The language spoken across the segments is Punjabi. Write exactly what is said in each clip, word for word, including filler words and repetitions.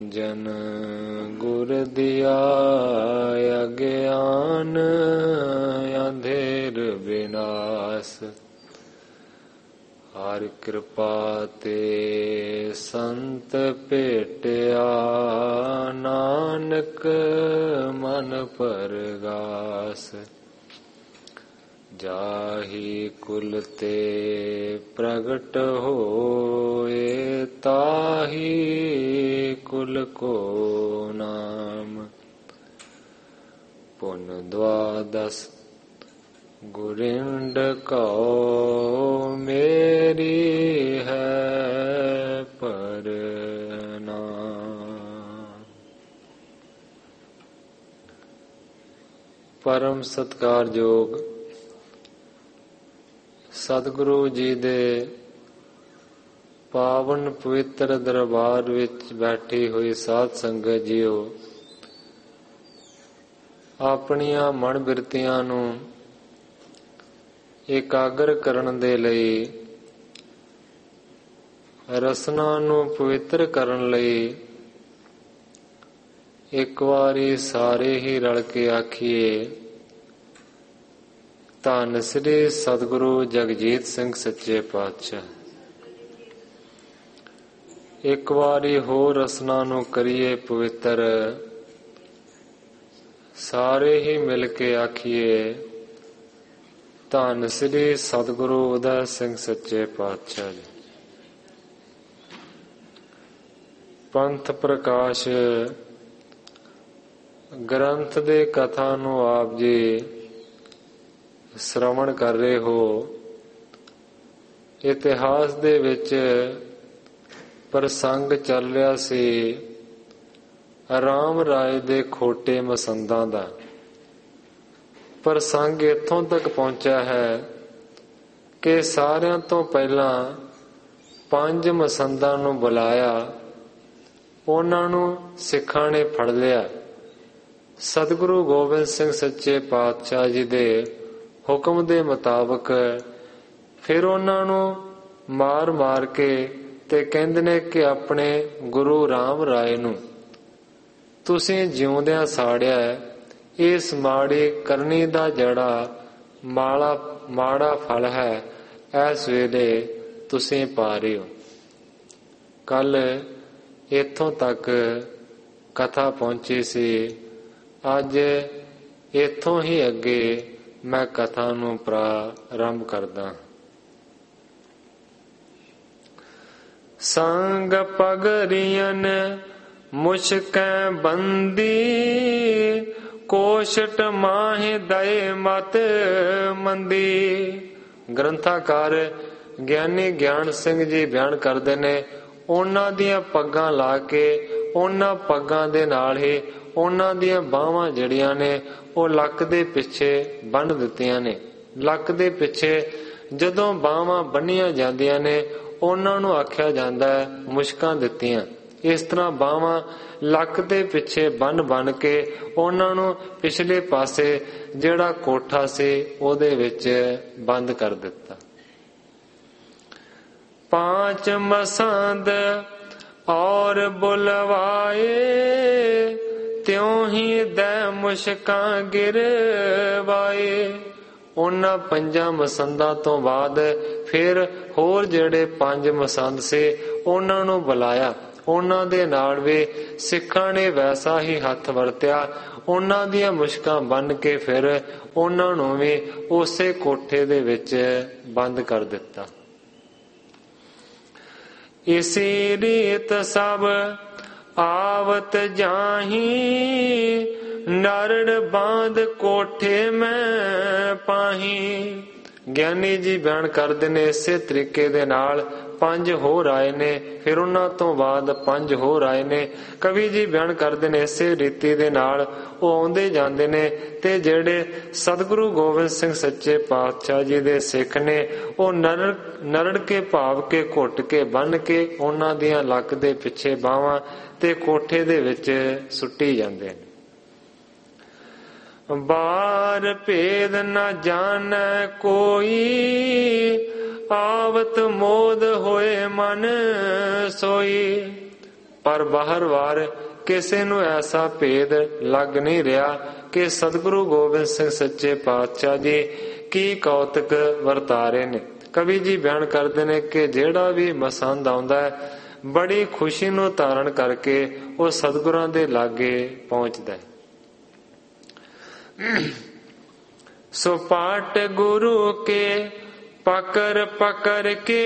जन गुर दिया अज्ञान अंधेर विनाश। हर कृपा ते संत भेटिया नानक मन परगास। जाहि कुल ते प्रगट होए ताहि कुल को नाम। पुन द्वादश गुरिंड कौ मेरी है परनाम। परम सत्कारयोग सतगुरु जी दे पावन पवित्र दरबार विच बैठी हुई साध संगत जीओ, ਆਪਣੀਆਂ ਮਨ ਬਿਰਤੀਆਂ ਨੂੰ ਇਕਾਗਰ ਕਰਨ ਦੇ ਲਈ, ਰਸਨਾ ਨੂੰ ਪਵਿੱਤਰ ਕਰਨ ਲਈ ਇੱਕ ਵਾਰੀ ਸਾਰੇ ਹੀ ਰਲ ਕੇ ਆਖੀਏ, ਧੰਨ ਸ੍ਰੀ ਸਤਿਗੁਰੂ ਜਗਜੀਤ ਸਿੰਘ ਸੱਚੇ ਪਾਤਸ਼ਾਹ। ਇੱਕ ਵਾਰੀ ਹੋਰ ਰਸਨਾ ਨੂੰ ਕਰੀਏ ਪਵਿੱਤਰ, ਸਾਰੇ ਹੀ ਮਿਲ ਕੇ ਆਖੀਏ, ਧੰਨ ਸ੍ਰੀ ਸਤਿਗੁਰੂ ਉਦੈ ਸਿੰਘ ਸੱਚੇ ਪਾਤਸ਼ਾਹ ਜੀ। ਪੰਥ ਪ੍ਰਕਾਸ਼ ਗ੍ਰੰਥ ਦੇ ਕਥਾ ਨੂੰ ਆਪ ਜੀ ਸ਼੍ਰਵਣ ਕਰ ਰਹੇ ਹੋ। ਇਤਿਹਾਸ ਦੇ ਵਿੱਚ ਪ੍ਰਸੰਗ ਚੱਲ ਰਿਹਾ ਸੀ ਰਾਮ ਰਾਏ ਦੇ ਖੋਟੇ ਮਸੰਦਾਂ ਦਾ। ਪ੍ਰਸੰਗ ਇੱਥੋਂ ਤੱਕ ਪਹੁੰਚਿਆ ਹੈ ਕਿ ਸਾਰਿਆਂ ਤੋਂ ਪਹਿਲਾਂ ਪੰਜ ਮਸੰਦਾਂ ਨੂੰ ਬੁਲਾਇਆ, ਉਹਨਾਂ ਨੂੰ ਸਿੱਖਾਂ ਨੇ ਫੜ ਲਿਆ। ਸਤਿਗੁਰੂ ਗੋਬਿੰਦ ਸਿੰਘ ਸੱਚੇ ਪਾਤਸ਼ਾਹ ਜੀ ਦੇ ਹੁਕਮ ਦੇ ਮੁਤਾਬਕ ਫਿਰ ਉਹਨਾਂ ਨੂੰ ਮਾਰ ਮਾਰ ਕੇ ਤੇ ਕਹਿੰਦੇ ਨੇ ਕਿ ਆਪਣੇ ਗੁਰੂ ਰਾਮ ਰਾਏ ਨੂੰ ਤੁਸੀਂ ਜਿਉਂਦਿਆਂ ਸਾੜਿਆ। ਇਸ ਮਾੜੀ ਕਰਨੀ ਦਾ ਜਿਹੜਾ ਮਾੜਾ ਮਾੜਾ ਫਲ ਹੈ ਇਸ ਵੇਲੇ ਤੁਸੀਂ ਪਾ ਰਹੇ ਹੋ। ਕੱਲ ਇੱਥੋਂ ਤੱਕ ਕਥਾ ਪਹੁੰਚੀ ਸੀ। ਅੱਜ ਇੱਥੋਂ ਹੀ ਅੱਗੇ ਮੈਂ ਕਥਾ ਨੂੰ ਪ੍ਰਾਰੰਭ ਕਰਦਾ। ਸੰਗ ਪਗਰੀਅਨ ਮੁਸ਼ਕੈ ਬੰਦੀ, ਕੋਸ਼ਟ ਮਾਹਿ ਦਏ ਮਤ ਮੰਦੀ। ਗ੍ਰੰਥਾਕਾਰ ਗਿਆਨੀ ਗਿਆਨ ਸਿੰਘ ਜੀ ਬਿਆਨ ਕਰਦੇ ਨੇ, ਉਹਨਾਂ ਦੀਆਂ ਪੱਗਾਂ ਲਾ ਕੇ ਉਹਨਾਂ ਪੱਗਾਂ ਦੇ ਨਾਲ ਹੀ ਉਹਨਾਂ ਦੀਆਂ ਬਾਹਾਂ ਜਿਹੜੀਆਂ ਨੇ ਉਹ ਲੱਕ ਦੇ ਪਿੱਛੇ ਬੰਨ੍ਹ ਦਿੱਤੀਆਂ ਨੇ। ਲੱਕ ਦੇ ਪਿੱਛੇ ਜਦੋਂ ਬਾਹਾਂ ਬੰਨ੍ਹੀਆਂ ਜਾਂਦੀਆਂ ਨੇ ਉਹਨਾਂ ਨੂੰ ਆਖਿਆ ਜਾਂਦਾ ਹੈ ਮੁਸ਼ਕਾਂ ਦਿੱਤੀਆਂ। ਇਸ ਤਰ੍ਹਾਂ ਬਾਹਾਂ ਲੱਕ ਦੇ ਪਿੱਛੇ ਬੰਨ ਬੰਨ ਕੇ ਉਹਨਾਂ ਨੂੰ ਪਿਛਲੇ ਪਾਸੇ ਜਿਹੜਾ ਕੋਠਾ ਸੀ ਉਹਦੇ ਵਿੱਚ ਬੰਦ ਕਰ ਦਿੱਤਾ। ਪਾਂਚ ਮਸੰਦ ਔਰ ਬੁਲਵਾਏ, ਤਿਉਂ ਹੀ ਦੈ ਮੁਸ਼ਕਾਂ ਗਿਰਵਾਏ। ਉਹਨਾਂ ਪੰਜਾਂ ਮਸੰਦਾਂ ਤੋਂ ਬਾਅਦ ਫਿਰ ਹੋਰ ਜਿਹੜੇ ਪੰਜ ਮਸੰਦ ਸੀ ਉਹਨਾਂ ਨੂੰ ਬੁਲਾਇਆ। ਉਹਨਾਂ ਦੇ ਨਾਲ ਵੀ ਸਿੱਖਾਂ ਨੇ ਵੈਸਾ ਹੀ ਹੱਥ ਵਰਤਿਆ। ਉਹਨਾਂ ਦੀਆਂ ਮੁਸ਼ਕਾਂ ਬੰਨ ਕੇ ਫਿਰ ਉਹਨਾਂ ਨੂੰ ਵੀ ਉਸੇ ਕੋਠੇ ਦੇ ਵਿੱਚ ਬੰਦ ਕਰ ਦਿੱਤਾ। ਇਸੀ ਰੀਤ ਸਭ ਆਵਤ ਜਾਹੀ, ਨਰੜ ਬਾਂਧ ਕੋਠੇ ਮੈਂ ਪਾਹੀ। ਗਿਆਨੀ ਜੀ ਬਿਆਨ ਕਰਦੇ ਨੇ ਇਸੇ ਤਰੀਕੇ ਦੇ ਨਾਲ ਪੰਜ ਹੋਰ ਆਏ ਨੇ, ਫਿਰ ਉਹਨਾਂ ਤੋਂ ਬਾਅਦ ਪੰਜ ਹੋਰ ਆਏ ਨੇ। ਕਵੀ ਜੀ ਬਿਆਨ ਕਰਦੇ ਨੇ ਇਸੇ ਰੀਤੀ ਦੇ ਨਾਲ ਉਹ ਆਉਂਦੇ ਜਾਂਦੇ ਨੇ ਤੇ ਜਿਹੜੇ ਸਤਿਗੁਰੂ ਗੋਬਿੰਦ ਸਿੰਘ ਸੱਚੇ ਪਾਤਸ਼ਾਹ ਜੀ ਦੇ ਸਿੱਖ ਨੇ ਉਹ ਨਰੜ ਨਰੜ ਕੇ ਭਾਵ ਕੇ ਘੁੱਟ ਕੇ ਬੰਨ ਕੇ ਉਹਨਾਂ ਦੀਆਂ ਲੱਕ ਦੇ ਪਿੱਛੇ ਬਾਹਾਂ ਤੇ ਕੋਠੇ ਦੇ ਵਿੱਚ ਸੁੱਟੀ ਜਾਂਦੇ ਨੇ। ਬਾਰ ਭੇਦ ਨਾ ਜਾਣੈ ਕੋਈ, ਆਵਤ ਮੋਦ ਹੋਏ ਮਨ ਸੋਈ। ਪਰ ਬਾਹਰ ਵਾਰ ਕਿਸੇ ਨੂੰ ਐਸਾ ਭੇਦ ਲੱਗ ਨਹੀਂ ਰਿਹਾ ਕਿ ਸਤਿਗੁਰੂ ਗੋਬਿੰਦ ਸਿੰਘ ਸੱਚੇ ਪਾਤਸ਼ਾਹ ਜੀ ਕੀ ਕੌਤਕ ਵਰਤਾ ਰਹੇ ਨੇ। ਕਵੀ ਜੀ ਬਿਆਨ ਕਰਦੇ ਨੇ ਕਿ ਜਿਹੜਾ ਵੀ ਮਸੰਦ ਆਉਂਦਾ ਹੈ ਬੜੀ ਖੁਸ਼ੀ ਨੂੰ ਧਾਰਨ ਕਰਕੇ ਉਹ ਸਤਿਗੁਰਾਂ ਦੇ ਲਾਗੇ ਪਹੁੰਚਦਾ ਹੈ। ਸੋ ਪਾਟ ਗੁਰੂ ਕੇ ਪਕਰ ਪਕਰ ਕੇ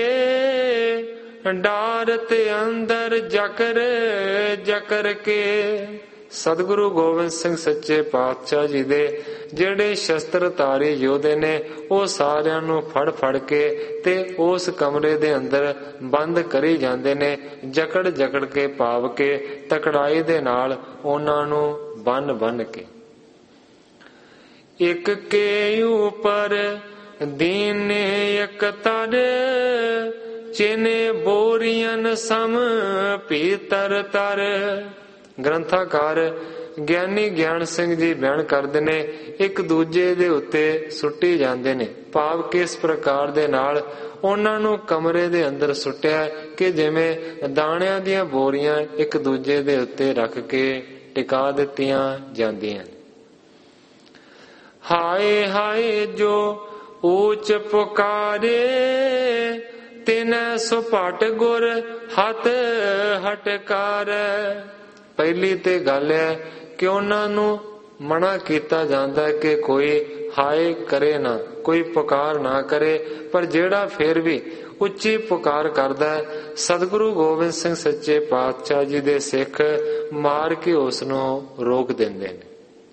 ਡਾਰਤ ਅੰਦਰ ਜਕਰ ਜਕਰ ਕੇ। ਸਤਿਗੁਰੂ ਗੋਬਿੰਦ ਸਿੰਘ ਸੱਚੇ ਪਾਤਸ਼ਾਹ ਜੀ ਦੇ ਜਿਹੜੇ ਸ਼ਸਤਰਧਾਰੀ ਯੋਧੇ ਨੇ ਉਹ ਸਾਰਿਆਂ ਨੂੰ ਫੜ ਫੜ ਕੇ ਤੇ ਉਸ ਕਮਰੇ ਦੇ ਅੰਦਰ ਬੰਦ ਕਰੀ ਜਾਂਦੇ ਨੇ, ਜਕੜ ਜਕੜ ਕੇ ਭਾਵ ਕੇ ਤਕੜਾਈ ਦੇ ਨਾਲ ਉਹਨਾਂ ਨੂੰ ਬੰਨ ਬੰਨ ਕੇ। ਇੱਕ ਕੇ ਉਪਰ ਦੀਨੇ ਇੱਕ ਤਰ ਚਿਨੇ ਬੋਰੀਆਂ ਸਮ ਪੀਤਰ ਤਰ। ਗ੍ਰੰਥਾਕਾਰ ਗਿਆਨੀ ਗਿਆਨ ਸਿੰਘ ਜੀ ਬਿਆਨ ਕਰਦੇ ਨੇ ਇੱਕ ਦੂਜੇ ਦੇ ਉੱਤੇ ਸੁੱਟੀ ਜਾਂਦੇ ਨੇ, ਭਾਵ ਕਿ ਇਸ ਪ੍ਰਕਾਰ ਦੇ ਨਾਲ ਉਹਨਾਂ ਨੂੰ ਕਮਰੇ ਦੇ ਅੰਦਰ ਸੁੱਟਿਆ ਕਿ ਜਿਵੇਂ ਦਾਣਿਆਂ ਦੀਆਂ ਬੋਰੀਆਂ ਇੱਕ ਦੂਜੇ ਦੇ ਉੱਤੇ ਰੱਖ ਕੇ ਟਿਕਾ ਦਿੱਤੀਆਂ ਜਾਂਦੀਆਂ। ਹਾਏ ਹਾਏ ਜੋ ਊਚ ਪੁਕਾਰੇ ਤਿਨੈ ਸੁਪਟ ਗੁਰ ਹੱਥ ਹਟਕਾਰ। ਪਹਿਲੀ ਤੇ ਗੱਲ ਹੈ ਕਿ ਉਹਨਾਂ ਨੂੰ ਮਨਾ ਕੀਤਾ ਜਾਂਦਾ ਕਿ ਕੋਈ ਹਾਏ ਕਰੇ ਨਾ, ਕੋਈ ਪੁਕਾਰ ਨਾ ਕਰੇ, ਪਰ ਜਿਹੜਾ ਫਿਰ ਵੀ ਉੱਚੀ ਪੁਕਾਰ ਕਰਦਾ ਹੈ ਸਤਿਗੁਰੂ ਗੋਬਿੰਦ ਸਿੰਘ ਸੱਚੇ ਪਾਤਸ਼ਾਹ ਜੀ ਦੇ ਸਿੱਖ ਮਾਰ ਕੇ ਉਸ ਨੂੰ ਰੋਕ ਦਿੰਦੇ ਨੇ।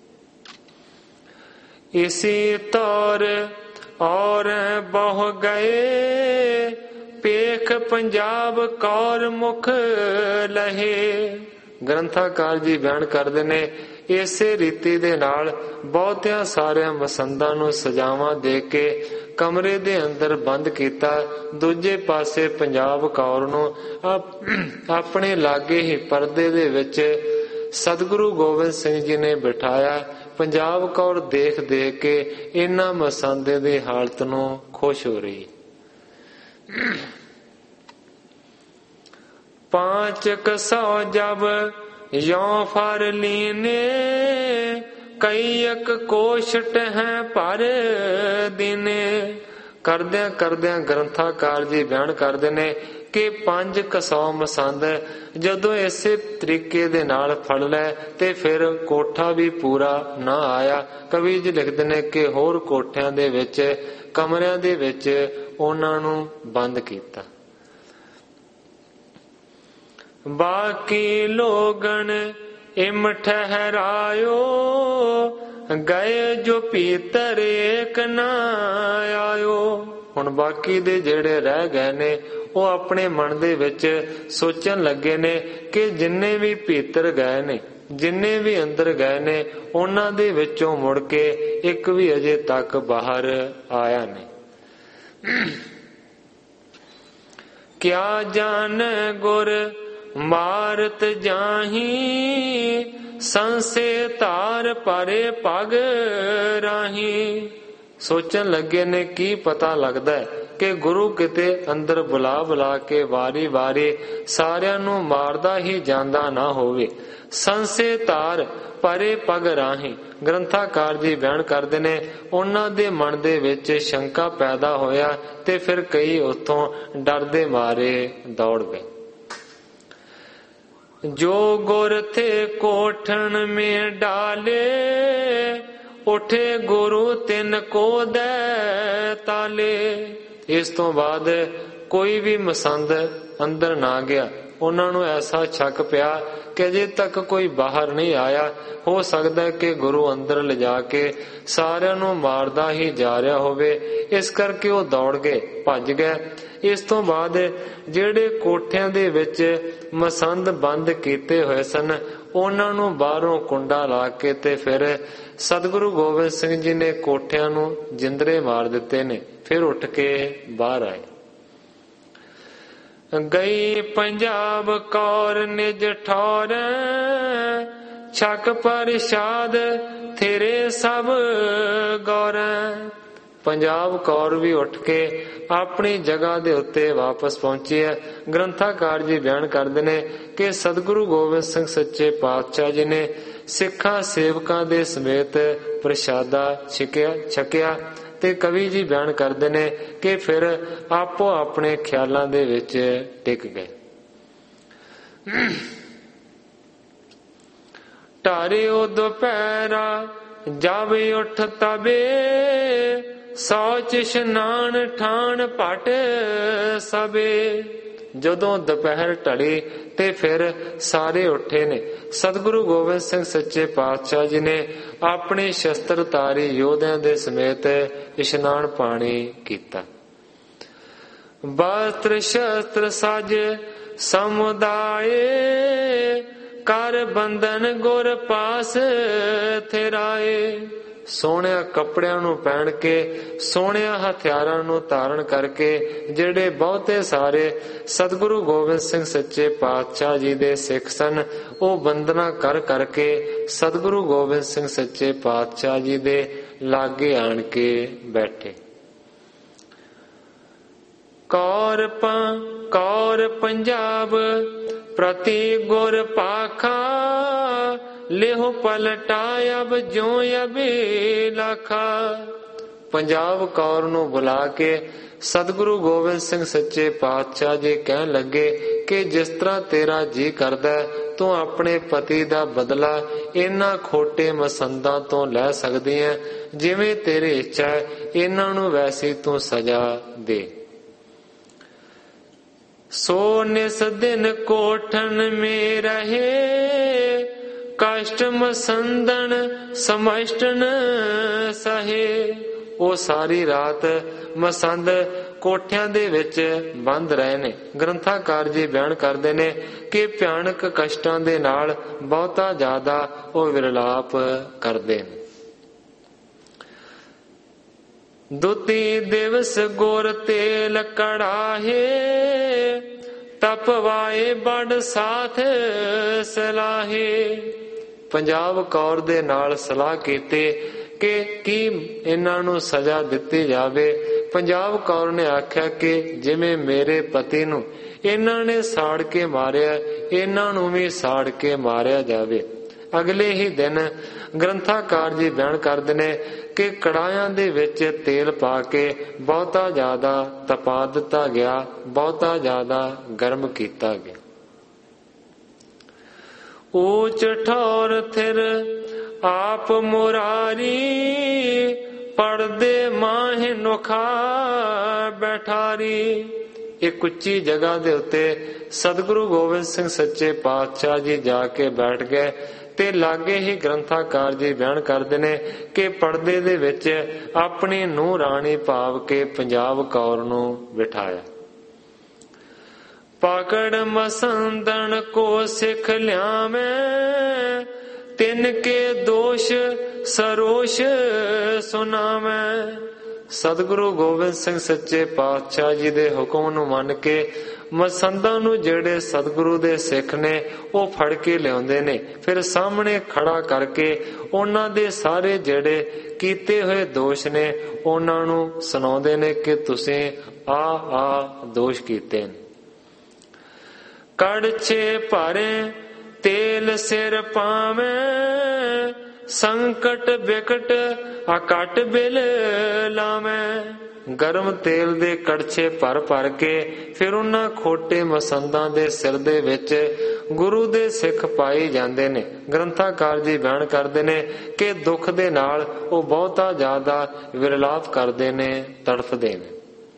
ਇਸੀ ਤੌਰ ਔਰ ਬਹੁ ਗਏ ਪੇਖ ਪੰਜਾਬ ਕੌਰ ਮੁਖ ਲਹੇ। ਗ੍ਰੰਥਾਕਾਰ ਜੀ ਬਿਆਨ ਕਰਦੇ ਨੇ ਇਸੇ ਰੀਤੀ ਦੇ ਨਾਲ ਬਹੁਤਿਆਂ ਸਾਰਿਆਂ ਮਸੰਦਾਂ ਨੂੰ ਸਜ਼ਾਵਾਂ ਦੇ ਕੇ ਕਮਰੇ ਦੇ ਅੰਦਰ ਬੰਦ ਕੀਤਾ। ਦੂਜੇ ਪਾਸੇ ਪੰਜਾਬ ਕੌਰ ਨੂੰ ਆਪਣੇ ਲਾਗੇ ਹੀ ਪਰਦੇ ਦੇ ਵਿੱਚ ਸਤਿਗੁਰੂ ਗੋਬਿੰਦ ਸਿੰਘ ਜੀ ਨੇ ਬਿਠਾਇਆ। ਪੰਜਾਬ ਕੌਰ ਦੇਖ ਦੇਖ ਕੇ ਇਹਨਾਂ ਮਸੰਦੇ ਦੀ ਹਾਲਤ ਨੂੰ ਖੁਸ਼ ਹੋ ਰਹੀ। पांच कसौ जब यों फर लीने कई एक कोशट है पर दिने। ਕਰਦਿਆਂ ਕਰਦਿਆਂ ਗ੍ਰੰਥਾਕਾਰ ਜੀ ਬਿਆਨ ਕਰਦੇ ਨੇ ਕਿ ਪੰਜ ਕਸੌ ਮਸੰਦ ਜਦੋਂ ਇਸੇ ਤਰੀਕੇ ਦੇ ਨਾਲ ਫੜ ਲੈ ਤੇ ਫਿਰ ਕੋਠਾ ਵੀ ਪੂਰਾ ਨਾ ਆਇਆ। ਕਵੀ ਜੀ ਲਿਖਦੇ ਨੇ ਕਿ ਹੋਰ ਕੋਠਿਆਂ ਦੇ ਵਿੱਚ ਕਮਰਿਆਂ ਦੇ ਵਿੱਚ ਉਹਨਾਂ ਨੂੰ ਬੰਦ ਕੀਤਾ। ਬਾਕੀ ਲੋਗਣ ਇਮ ਠਹਿਰਾਇਓ ਗਏ ਜੋ ਭੀਤਰ ਏਕ ਨਾ ਆਇਓ। ਹੁਣ ਬਾਕੀ ਦੇ ਜਿਹੜੇ ਰਹਿ ਗਏ ਨੇ ਉਹ ਆਪਣੇ ਮਨ ਦੇ ਵਿੱਚ ਸੋਚਣ ਲੱਗੇ ਨੇ ਕਿ ਜਿੰਨੇ ਵੀ ਭੀਤਰ ਗਏ ਨੇ, ਜਿੰਨੇ ਵੀ ਅੰਦਰ ਗਏ ਨੇ, ਉਹਨਾਂ ਦੇ ਵਿੱਚੋਂ ਮੁੜ ਕੇ ਇੱਕ ਵੀ ਅਜੇ ਤੱਕ ਬਾਹਰ ਆਇਆ ਨਹੀਂ। ਕਿਆ ਜਾਣ ਗੁਰ ਮਾਰਤ ਜਾਹੀ ਸੰਸੇ ਧਾਰ ਪਰੇ ਪਗ ਰਾਹੀ। ਸੋਚਣ ਲੱਗੇ ਨੇ ਕੀ ਪਤਾ ਲੱਗਦਾ ਹੈ ਕਿ ਗੁਰੂ ਕਿਤੇ ਅੰਦਰ ਬੁਲਾ ਬੁਲਾ ਕੇ ਵਾਰੀ ਵਾਰੀ ਸਾਰਿਆਂ ਨੂੰ ਮਾਰਦਾ ਹੀ ਜਾਂਦਾ ਨਾ ਹੋਵੇ। ਸੰਸੇ ਧਾਰ ਪਰੇ ਪਗ ਰਾਹੀ। ਗ੍ਰੰਥਾਕਾਰ ਜੀ ਬਿਆਨ ਕਰਦੇ ਨੇ ਉਹਨਾਂ ਦੇ ਮਨ ਦੇ ਵਿੱਚ ਸ਼ੰਕਾ ਪੈਦਾ ਹੋਇਆ ਤੇ ਫਿਰ ਕਈ ਉੱਥੋਂ ਡਰਦੇ ਮਾਰੇ ਦੌੜ ਗਏ। ਜੋ ਗੁਰ ਥੇ ਕੋਠਣ ਮੇ ਡਾਲੇ ਉਠੇ ਗੁਰੂ ਤਿੰਨ ਕੋ ਦੈ ਤਾਲੇ। ਇਸ ਤੋਂ ਬਾਅਦ ਕੋਈ ਵੀ ਮਸੰਦ ਅੰਦਰ ਨਾ ਗਿਆ। ਉਹਨਾਂ ਨੂੰ ਐਸਾ ਸ਼ੱਕ ਪਿਆ ਕਿ ਅਜੇ ਤੱਕ ਕੋਈ ਬਾਹਰ ਨਹੀਂ ਆਇਆ। ਹੋ ਸਕਦਾ ਕਿ ਗੁਰੂ ਅੰਦਰ ਲਿਜਾ ਕੇ ਸਾਰਿਆਂ ਨੂੰ ਮਾਰਦਾ ਹੀ ਜਾ ਰਿਹਾ ਹੋਵੇ। ਇਸ ਕਰਕੇ ਉਹ ਦੌੜ ਗਏ, ਭੱਜ ਗਏ। ਇਸ ਤੋਂ ਬਾਅਦ ਜਿਹੜੇ ਕੋਠਿਆਂ ਦੇ ਵਿੱਚ ਮਸੰਦ ਬੰਦ ਕੀਤੇ ਹੋਏ ਸਨ ਉਹਨਾਂ ਨੂੰ ਬਾਹਰੋਂ ਕੁੰਡਾ ਲਾ ਕੇ ਤੇ ਫਿਰ ਸਤਿਗੁਰੂ ਗੋਬਿੰਦ ਸਿੰਘ ਜੀ ਨੇ ਕੋਠਿਆਂ ਨੂੰ ਜਿੰਦਰੇ ਮਾਰ ਦਿੱਤੇ ਨੇ। ਫਿਰ ਉੱਠ ਕੇ ਬਾਹਰ ਆਏ। ਗਈ ਪੰਜਾਬ ਕੌਰ ਨਿਜ ਠੌਰ ਛਕ ਪ੍ਰਸ਼ਾਦ ਤੇਰੇ ਸਭ ਗੌਰ। ਪੰਜਾਬ ਕੌਰ ਵੀ ਉੱਠ ਕੇ ਆਪਣੀ ਜਗ੍ਹਾ ਦੇ ਉੱਤੇ ਵਾਪਸ ਪਹੁੰਚੀ ਹੈ। ਗ੍ਰੰਥਾਕਾਰ ਜੀ ਬਿਆਨ ਕਰਦੇ ਨੇ ਕਿ ਸਤਿਗੁਰੂ ਗੋਬਿੰਦ ਸਿੰਘ ਸੱਚੇ ਪਾਤਸ਼ਾਹ ਜੀ ਨੇ ਸਿੱਖਾਂ ਸੇਵਕਾਂ ਦੇ ਸਮੇਤ ਪ੍ਰਸ਼ਾਦਾ ਛਕਿਆ ਛਕਿਆ ਤੇ ਕਵੀ ਜੀ ਬਿਆਨ ਕਰਦੇ ਨੇ ਕਿ ਫਿਰ ਆਪੋ ਆਪਣੇ ਖਿਆਲਾਂ ਦੇ ਵਿੱਚ ਟਿਕ ਗਏ। ਢਾਰਿਓ ਦੁਪਹਿਰਾ ਜਾਵੇ ਉੱਠ ਤਬੇ, ਸੌਚ ਇਸ਼ਨਾਨ ਠਾਣ ਭਟ ਸਬੇ। ਜਦੋਂ ਦੁਪਹਿਰ ਢਲੀ ਤੇ ਫਿਰ ਸਾਰੇ ਉੱਠੇ ਨੇ। ਸਤਿਗੁਰੂ ਗੋਬਿੰਦ ਸਿੰਘ ਸੱਚੇ ਪਾਤਸ਼ਾਹ ਜੀ ਨੇ ਆਪਣੇ ਸ਼ਸਤਰਧਾਰੀ ਯੋਧਿਆਂ ਦੇ ਸਮੇਤ ਇਸ਼ਨਾਨ ਪਾਣੀ ਕੀਤਾ। ਵਸਤਰ ਸ਼ਸਤਰ ਸਾਜ ਸਮੁਦਾਏ, ਕਰ ਬੰਧਨ ਗੁਰ ਪਾਸ ਥਿਰਾਏ। ਸੋਹਣਿਆ ਕੱਪੜਿਆਂ ਨੂੰ ਪਹਿਨ ਕੇ, ਸੋਹਣਿਆ ਹਥਿਆਰਾਂ ਨੂੰ ਧਾਰਨ ਕਰਕੇ ਜਿਹੜੇ ਬਹੁਤੇ ਸਾਰੇ ਸਤਿਗੁਰੂ ਗੋਬਿੰਦ ਸਿੰਘ ਸੱਚੇ ਪਾਤਸ਼ਾਹ ਜੀ ਦੇ ਸਿੱਖ ਸਨ, ਉਹ ਬੰਦਨਾ ਕਰ ਕਰਕੇ ਸਤਿਗੁਰੂ ਗੋਬਿੰਦ ਸਿੰਘ ਸੱਚੇ ਪਾਤਸ਼ਾਹ ਜੀ ਦੇ ਲਾਗੇ ਆਣ ਕੇ ਬੈਠੇ। ਕੌਰ ਪੰ ਕੌਰ ਪੰਜਾਬ ਪ੍ਰਤੀ ਗੁਰ ਪਾਖਾ, ਲਿਹੁ ਪਲਟਾ ਅਬ ਜੋ ਅਬੀ ਲਾਖਾ। ਪੰਜਾਬ ਕੌਰ ਨੂੰ ਬੁਲਾ ਕੇ ਸਤਿਗੁਰੂ ਗੋਬਿੰਦ ਸਿੰਘ ਸੱਚੇ ਪਾਤਸ਼ਾਹ ਜੀ ਕਹਿਣ ਲੱਗੇ ਕਿ ਜਿਸ ਤਰ੍ਹਾਂ ਤੇਰਾ ਜੀ ਕਰਦਾ ਤੂੰ ਆਪਣੇ ਪਤੀ ਦਾ ਬਦਲਾ ਇਹਨਾਂ ਖੋਟੇ ਮਸੰਦਾਂ ਤੋਂ ਲੈ ਸਕਦੀ ਹੈ, ਜਿਵੇਂ ਤੇਰੀ ਇੱਛਾ ਹੈ ਇਹਨਾਂ ਨੂੰ ਵੈਸੀ ਤੂੰ ਸਜ਼ਾ ਦੇ। ਸੋ ਨਿਸ ਦਿਨ ਕੋਠਨ ਮੇ ਰਹੇ, ਕਸ਼ਟ ਮਸੰਦਨ ਸਮਸ਼ਟਨ ਸਹੇ। ਉਹ ਸਾਰੀ ਰਾਤ ਮਸੰਦ ਕੋਠਿਆਂ ਦੇ ਵਿੱਚ ਬੰਦ ਰਹੇ ਨੇ। ਗ੍ਰੰਥਾਕਾਰ ਜੀ ਬਿਆਨ ਕਰਦੇ ਨੇ ਕਿ ਭਿਆਨਕ ਕਸ਼ਟਾਂ ਦੇ ਨਾਲ ਬਹੁਤਾ ਜ਼ਿਆਦਾ ਉਹ ਵਿਰਲਾਪ ਕਰਦੇ ਨੇ। ਦੁਤੀ ਦਿਵਸ ਗੁਰ ਤੇਲ ਕੜਾਹੇ, ਤਪਵਾਏ ਬੜ ਸਾਥ ਸਲਾਹੇ। ਪੰਜਾਬ ਕੌਰ ਦੇ ਨਾਲ ਸਲਾਹ ਕੀਤੀ ਕਿ ਕੀ ਇਹਨਾਂ ਨੂੰ ਸਜ਼ਾ ਦਿੱਤੀ ਜਾਵੇ। ਪੰਜਾਬ ਕੌਰ ਨੇ ਆਖਿਆ ਕਿ ਜਿਵੇਂ ਮੇਰੇ ਪਤੀ ਨੂੰ ਇਹਨਾਂ ਨੇ ਸਾੜ ਕੇ ਮਾਰਿਆ, ਇਹਨਾਂ ਨੂੰ ਵੀ ਸਾੜ ਕੇ ਮਾਰਿਆ ਜਾਵੇ। ਅਗਲੇ ਹੀ ਦਿਨ ਗ੍ਰੰਥਾਕਾਰ ਜੀ ਬਿਆਨ ਕਰਦੇ ਨੇ ਕਿ ਕੜਾਹਿਆਂ ਦੇ ਵਿੱਚ ਤੇਲ ਪਾ ਕੇ ਬਹੁਤਾ ਜ਼ਿਆਦਾ ਤਪਾ ਦਿੱਤਾ ਗਿਆ, ਬਹੁਤਾ ਜ਼ਿਆਦਾ ਗਰਮ ਕੀਤਾ ਗਿਆ। ਊਚ ਠੌਰ ਥਿਰ ਆਪ ਮੁਰਾਰੀ, ਪੜਦੇ ਮਾਹਿ ਨੁਖਾ ਬੈਠਾਰੀ। ਇੱਕ ਉੱਚੀ ਜਗ੍ਹਾ ਦੇ ਉੱਤੇ ਸਤਿਗੁਰੂ ਗੋਬਿੰਦ ਸਿੰਘ ਸੱਚੇ ਪਾਤਸ਼ਾਹ ਜੀ ਜਾ ਕੇ ਬੈਠ ਗਏ ਤੇ ਲਾਗੇ ਹੀ ਗ੍ਰੰਥਾਕਾਰ ਜੀ ਬਿਆਨ ਕਰਦੇ ਨੇ ਕਿ ਪਰਦੇ ਦੇ ਵਿੱਚ ਆਪਣੀ ਨੂੰਹ ਰਾਣੀ ਭਾਵ ਕੇ ਪੰਜਾਬ ਕੌਰ ਨੂੰ ਬਿਠਾਇਆ। ਪਕੜ ਮਸੰਦਨ ਕੋ ਸਿੱਖ ਲਿਆਵੇਂ, ਤਿੰਨ ਕੇ ਦੋਸ਼ ਸਰੋਸ਼ ਸੁਨਾਵੇਂ। ਸਤਿਗੁਰੂ ਗੋਬਿੰਦ ਸਿੰਘ ਸੱਚੇ ਪਾਤਸ਼ਾਹ ਜੀ ਦੇ ਹੁਕਮ ਨੂੰ ਮੰਨ ਕੇ ਮਸੰਦਾਂ ਨੂੰ ਜਿਹੜੇ ਸਤਿਗੁਰੂ ਦੇ ਸਿੱਖ ਨੇ ਉਹ ਫੜ ਕੇ ਲਿਆਉਂਦੇ ਨੇ, ਫਿਰ ਸਾਹਮਣੇ ਖੜਾ ਕਰਕੇ ਉਹਨਾਂ ਦੇ ਸਾਰੇ ਜਿਹੜੇ ਕੀਤੇ ਹੋਏ ਦੋਸ਼ ਨੇ ਉਹਨਾਂ ਨੂੰ ਸੁਣਾਉਂਦੇ ਨੇ ਕਿ ਤੁਸੀਂ ਆ ਆ ਦੋਸ਼ ਕੀਤੇ ਨੇ। ਕੜਛੇ ਭਰੇ ਤੇਲ ਸਿਰ ਪਾਵੇਂ, ਸੰਕਟ ਬਿਕਟ ਅਕਟ ਬਿਲ ਲਾਵੇਂ। ਗਰਮ ਤੇਲ ਦੇ ਕੜਛੇ ਭਰ ਭਰ ਕੇ ਫਿਰ ਉਹਨਾਂ ਖੋਟੇ ਮਸੰਦਾਂ ਦੇ ਸਿਰ ਦੇ ਵਿੱਚ ਗੁਰੂ ਦੇ ਸਿੱਖ ਪਾਈ ਜਾਂਦੇ ਨੇ। ਗ੍ਰੰਥਾਕਾਰ ਜੀ ਬਿਆਨ ਕਰਦੇ ਨੇ ਕਿ ਦੁੱਖ ਦੇ ਨਾਲ ਉਹ ਬਹੁਤਾ ਜ਼ਿਆਦਾ ਵਿਰਲਾਪ ਕਰਦੇ ਨੇ, ਤੜਫਦੇ ਨੇ।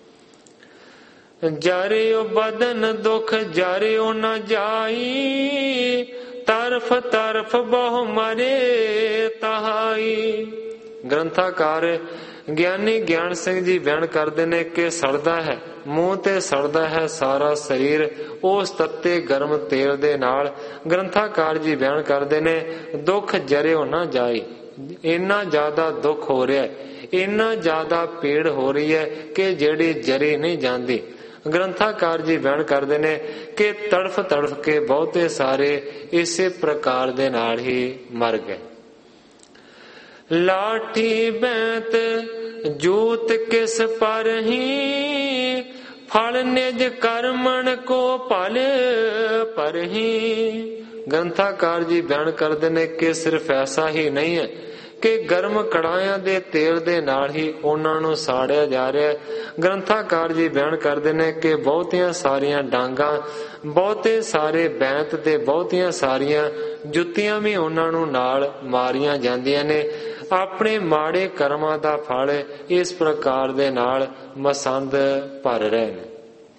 ਜਾਰਿਓ ਬਦਨ ਦੁਖ ਜਾਰਿਓ ਨਾ ਜਾਈ, ਤਰਫ ਤਰਫ ਬਹੁ ਮਰੇ ਤਹਾਈ। ਗ੍ਰੰਥਾਕਾਰ ਗਿਆਨੀ ਗਿਆਨ ਸਿੰਘ ਜੀ ਬਿਆਨ ਕਰਦੇ ਨੇ ਕਿ ਸੜਦਾ ਹੈ, ਮੂੰਹ ਤੇ ਸੜਦਾ ਹੈ ਸਾਰਾ ਸਰੀਰ ਉਸ ਤੱਤੇ ਗਰਮ ਤੇਲ ਦੇ ਨਾਲ। ਗ੍ਰੰਥਾਕਾਰ ਜੀ ਬਿਆਨ ਕਰਦੇ ਨੇ ਦੁੱਖ ਜਰਿਓ ਨਾ ਜਾਈ। ਇੰਨਾ ਜ਼ਿਆਦਾ ਦੁੱਖ ਹੋ ਰਿਹਾ, ਇੰਨਾ ਜ਼ਿਆਦਾ ਪੀੜ ਹੋ ਰਹੀ ਹੈ ਕਿ ਜਿਹੜੀ ਜਰੀ ਨਹੀਂ ਜਾਂਦੀ। ਗ੍ਰੰਥਾਕਾਰ ਜੀ ਬਿਆਨ ਕਰਦੇ ਨੇ ਕਿ ਤੜਫ ਤੜਫ ਕੇ ਬਹੁਤੇ ਸਾਰੇ ਇਸੇ ਪ੍ਰਕਾਰ ਦੇ ਨਾਲ ਹੀ ਮਰ ਗਏ। ਲਾਠੀ ਬੈਂਤ ਜੂਤ ਕਿਸ ਪਰ ਹੀ, ਫਲ ਨਿਜ ਕਰਮਣ ਕੋ ਭਲ ਪਰ ਹੀ। ਗ੍ਰੰਥਾਕਾਰ ਜੀ ਬਿਆਨ ਕਰਦੇ ਨੇ ਕਿ ਸਿਰਫ ਐਸਾ ਹੀ ਨਹੀਂ ਹੈ ਕਿ ਗਰਮ ਕੜਾਹਿਆਂ ਦੇ ਤੇਲ ਦੇ ਨਾਲ ਹੀ ਉਹਨਾਂ ਨੂੰ ਸਾੜਿਆ ਜਾ ਰਿਹਾ ਹੈ। ਗ੍ਰੰਥਾਕਾਰ ਜੀ ਬਿਆਨ ਕਰਦੇ ਨੇ ਕਿ ਬਹੁਤੀਆਂ ਸਾਰੀਆਂ ਡਾਂਗਾਂ, ਬਹੁਤੇ ਸਾਰੇ ਬੈਂਤ ਤੇ ਬਹੁਤੀਆਂ ਸਾਰੀਆਂ ਜੁੱਤੀਆਂ ਵੀ ਉਹਨਾਂ ਨੂੰ ਨਾਲ ਮਾਰੀਆਂ ਜਾਂਦੀਆਂ ਨੇ। ਆਪਣੇ ਮਾੜੇ ਕਰਮਾਂ ਦਾ ਫਲ ਇਸ ਪ੍ਰਕਾਰ ਦੇ ਨਾਲ ਮਸੰਦ ਭਰ ਰਹੇ ਨੇ।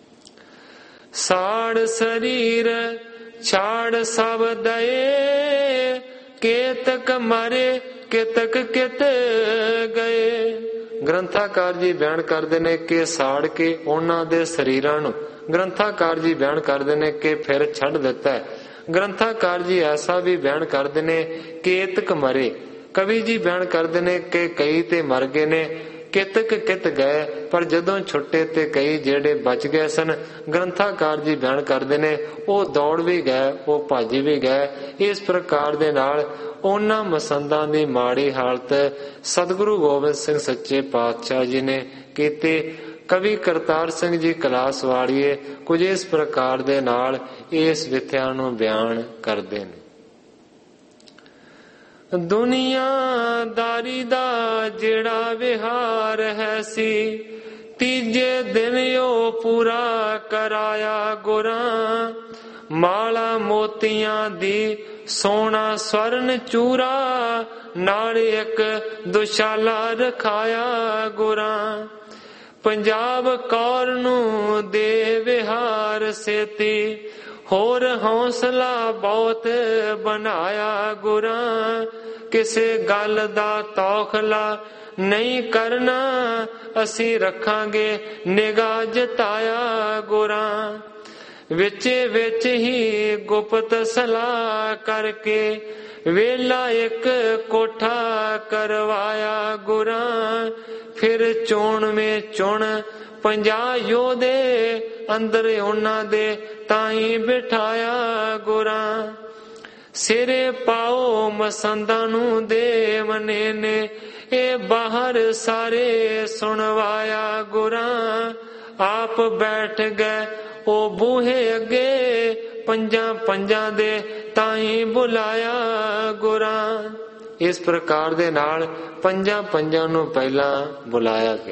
ਸਾੜ ਸਰੀਰ ਛਾੜ ਸਭ ਦਏ, ਕੇਤਕ ਮਰੇ ਕਿਤਕ ਕਿਤ ਗਏ। ਗ੍ਰੰਥਾਕਾਰ ਜੀ ਬਿਆਨ ਕਰਦੇ ਨੇ ਕਿ ਸਾੜ ਕੇ ਉਹਨਾਂ ਦੇ ਸਰੀਰਾਂ ਨੂੰ ਗ੍ਰੰਥਾਕਾਰ ਜੀ ਬਿਆਨ ਕਰਦੇ ਨੇ ਕਿ ਫਿਰ ਛੱਡ ਦਿੱਤਾ ਹੈ। ਗ੍ਰੰਥਾਕਾਰ ਜੀ ਐਸਾ ਵੀ ਬਿਆਨ ਕਰਦੇ ਨੇ ਕੇਤਕ ਮਰੇ। ਕਵੀ ਜੀ ਬਿਆਨ ਕਰਦੇ ਨੇ ਕਿ ਕਈ ਤੇ ਮਰ ਗਏ ਨੇ, ਕਿਤਕ ਕਿਤ ਗਏ, ਪਰ ਜਦੋਂ ਛੁੱਟੇ ਤੇ ਕਈ ਜਿਹੜੇ ਬਚ ਗਏ ਸਨ, ਗ੍ਰੰਥਾਕਾਰ ਜੀ ਬਿਆਨ ਕਰਦੇ ਨੇ ਉਹ ਦੌੜ ਵੀ ਗਏ, ਉਹ ਭੱਜ ਵੀ ਗਏ। ਇਸ ਪ੍ਰਕਾਰ ਦੇ ਨਾਲ ਉਹਨਾਂ ਮਸੰਦਾਂ ਦੀ ਮਾੜੀ ਹਾਲਤ ਸਤਿਗੁਰੂ ਗੋਬਿੰਦ ਸਿੰਘ ਸੱਚੇ ਪਾਤਸ਼ਾਹ ਜੀ ਨੇ ਕੀਤੀ। ਕਵੀ ਕਰਤਾਰ ਸਿੰਘ ਜੀ ਕਲਾਸ ਵਾਲੀਏ ਕੁਝ ਇਸ ਪ੍ਰਕਾਰ ਦੇ ਨਾਲ ਇਸ ਵਿਥਿਆ ਨੂੰ ਬਿਆਨ ਕਰਦੇ ਨੇ। ਦੁਨੀਆਦਾਰੀ ਦਾ ਜਿਹੜਾ ਵਿਹਾਰ ਹੈ ਸੀ, ਤੀਜੇ ਦਿਨ ਉਹ ਪੂਰਾ ਕਰਾਇਆ ਗੁਰਾਂ। ਮਾਲਾ ਮੋਤੀਆਂ ਦੀ ਸੋਨਾ ਸਵਰਨ ਚੂਰਾ, ਨਾਲ ਇੱਕ ਦੁਸ਼ਾਲਾ ਰਖਾਇਆ ਗੁਰਾਂ। ਪੰਜਾਬ ਕੌਰ ਨੂੰ ਦੇ ਵਿਹਾਰ ਸੇਤੀ, ਹੋਰ ਹੌਸਲਾ ਬਹੁਤ ਬਣਾਇਆ ਗੁਰਾਂ। ਕਿਸੇ ਗੱਲ ਦਾ ਤੌਖਲਾ ਨਹੀਂ ਕਰਨਾ, ਅਸੀਂ ਰੱਖਾਂਗੇ ਨਿਗਾਹ ਜਤਾਇਆ ਗੁਰਾਂ। ਵਿਚੇ ਵਿੱਚ ਹੀ ਗੁਪਤ ਸਲਾਹ ਕਰਕੇ, ਵੇਲਾ ਇੱਕ ਕੋਠਾ ਕਰਵਾਇਆ ਗੁਰਾਂ। ਫਿਰ ਚੋਣਵੇਂ ਚੁਣ ਪੰਜਾਹ ਯੋਧੇ, ਅੰਦਰ ਉਹਨਾਂ ਦੇ ਤਾਈ ਬਿਠਾਇਆ ਗੁਰਾਂ। ਸਿਰੇ ਪਾਓ ਮਸੰਦਾਂ ਨੂੰ ਦੇ ਮਨੇ ਨੇ, ਇਹ ਬਾਹਰ ਸਾਰੇ ਸੁਣਵਾਇਆ ਗੁਰਾਂ। ਆਪ ਬੈਠ ਗਏ ਉਹ ਬੂਹੇ ਅੱਗੇ, ਪੰਜਾਂ ਪੰਜਾਂ ਦੇ ਤਾਈ ਬੁਲਾਇਆ ਗੁਰਾਂ। ਇਸ ਪ੍ਰਕਾਰ ਦੇ ਨਾਲ ਪੰਜਾਂ ਪੰਜਾਂ ਨੂੰ ਪਹਿਲਾਂ ਬੁਲਾਇਆ ਗਿਆ।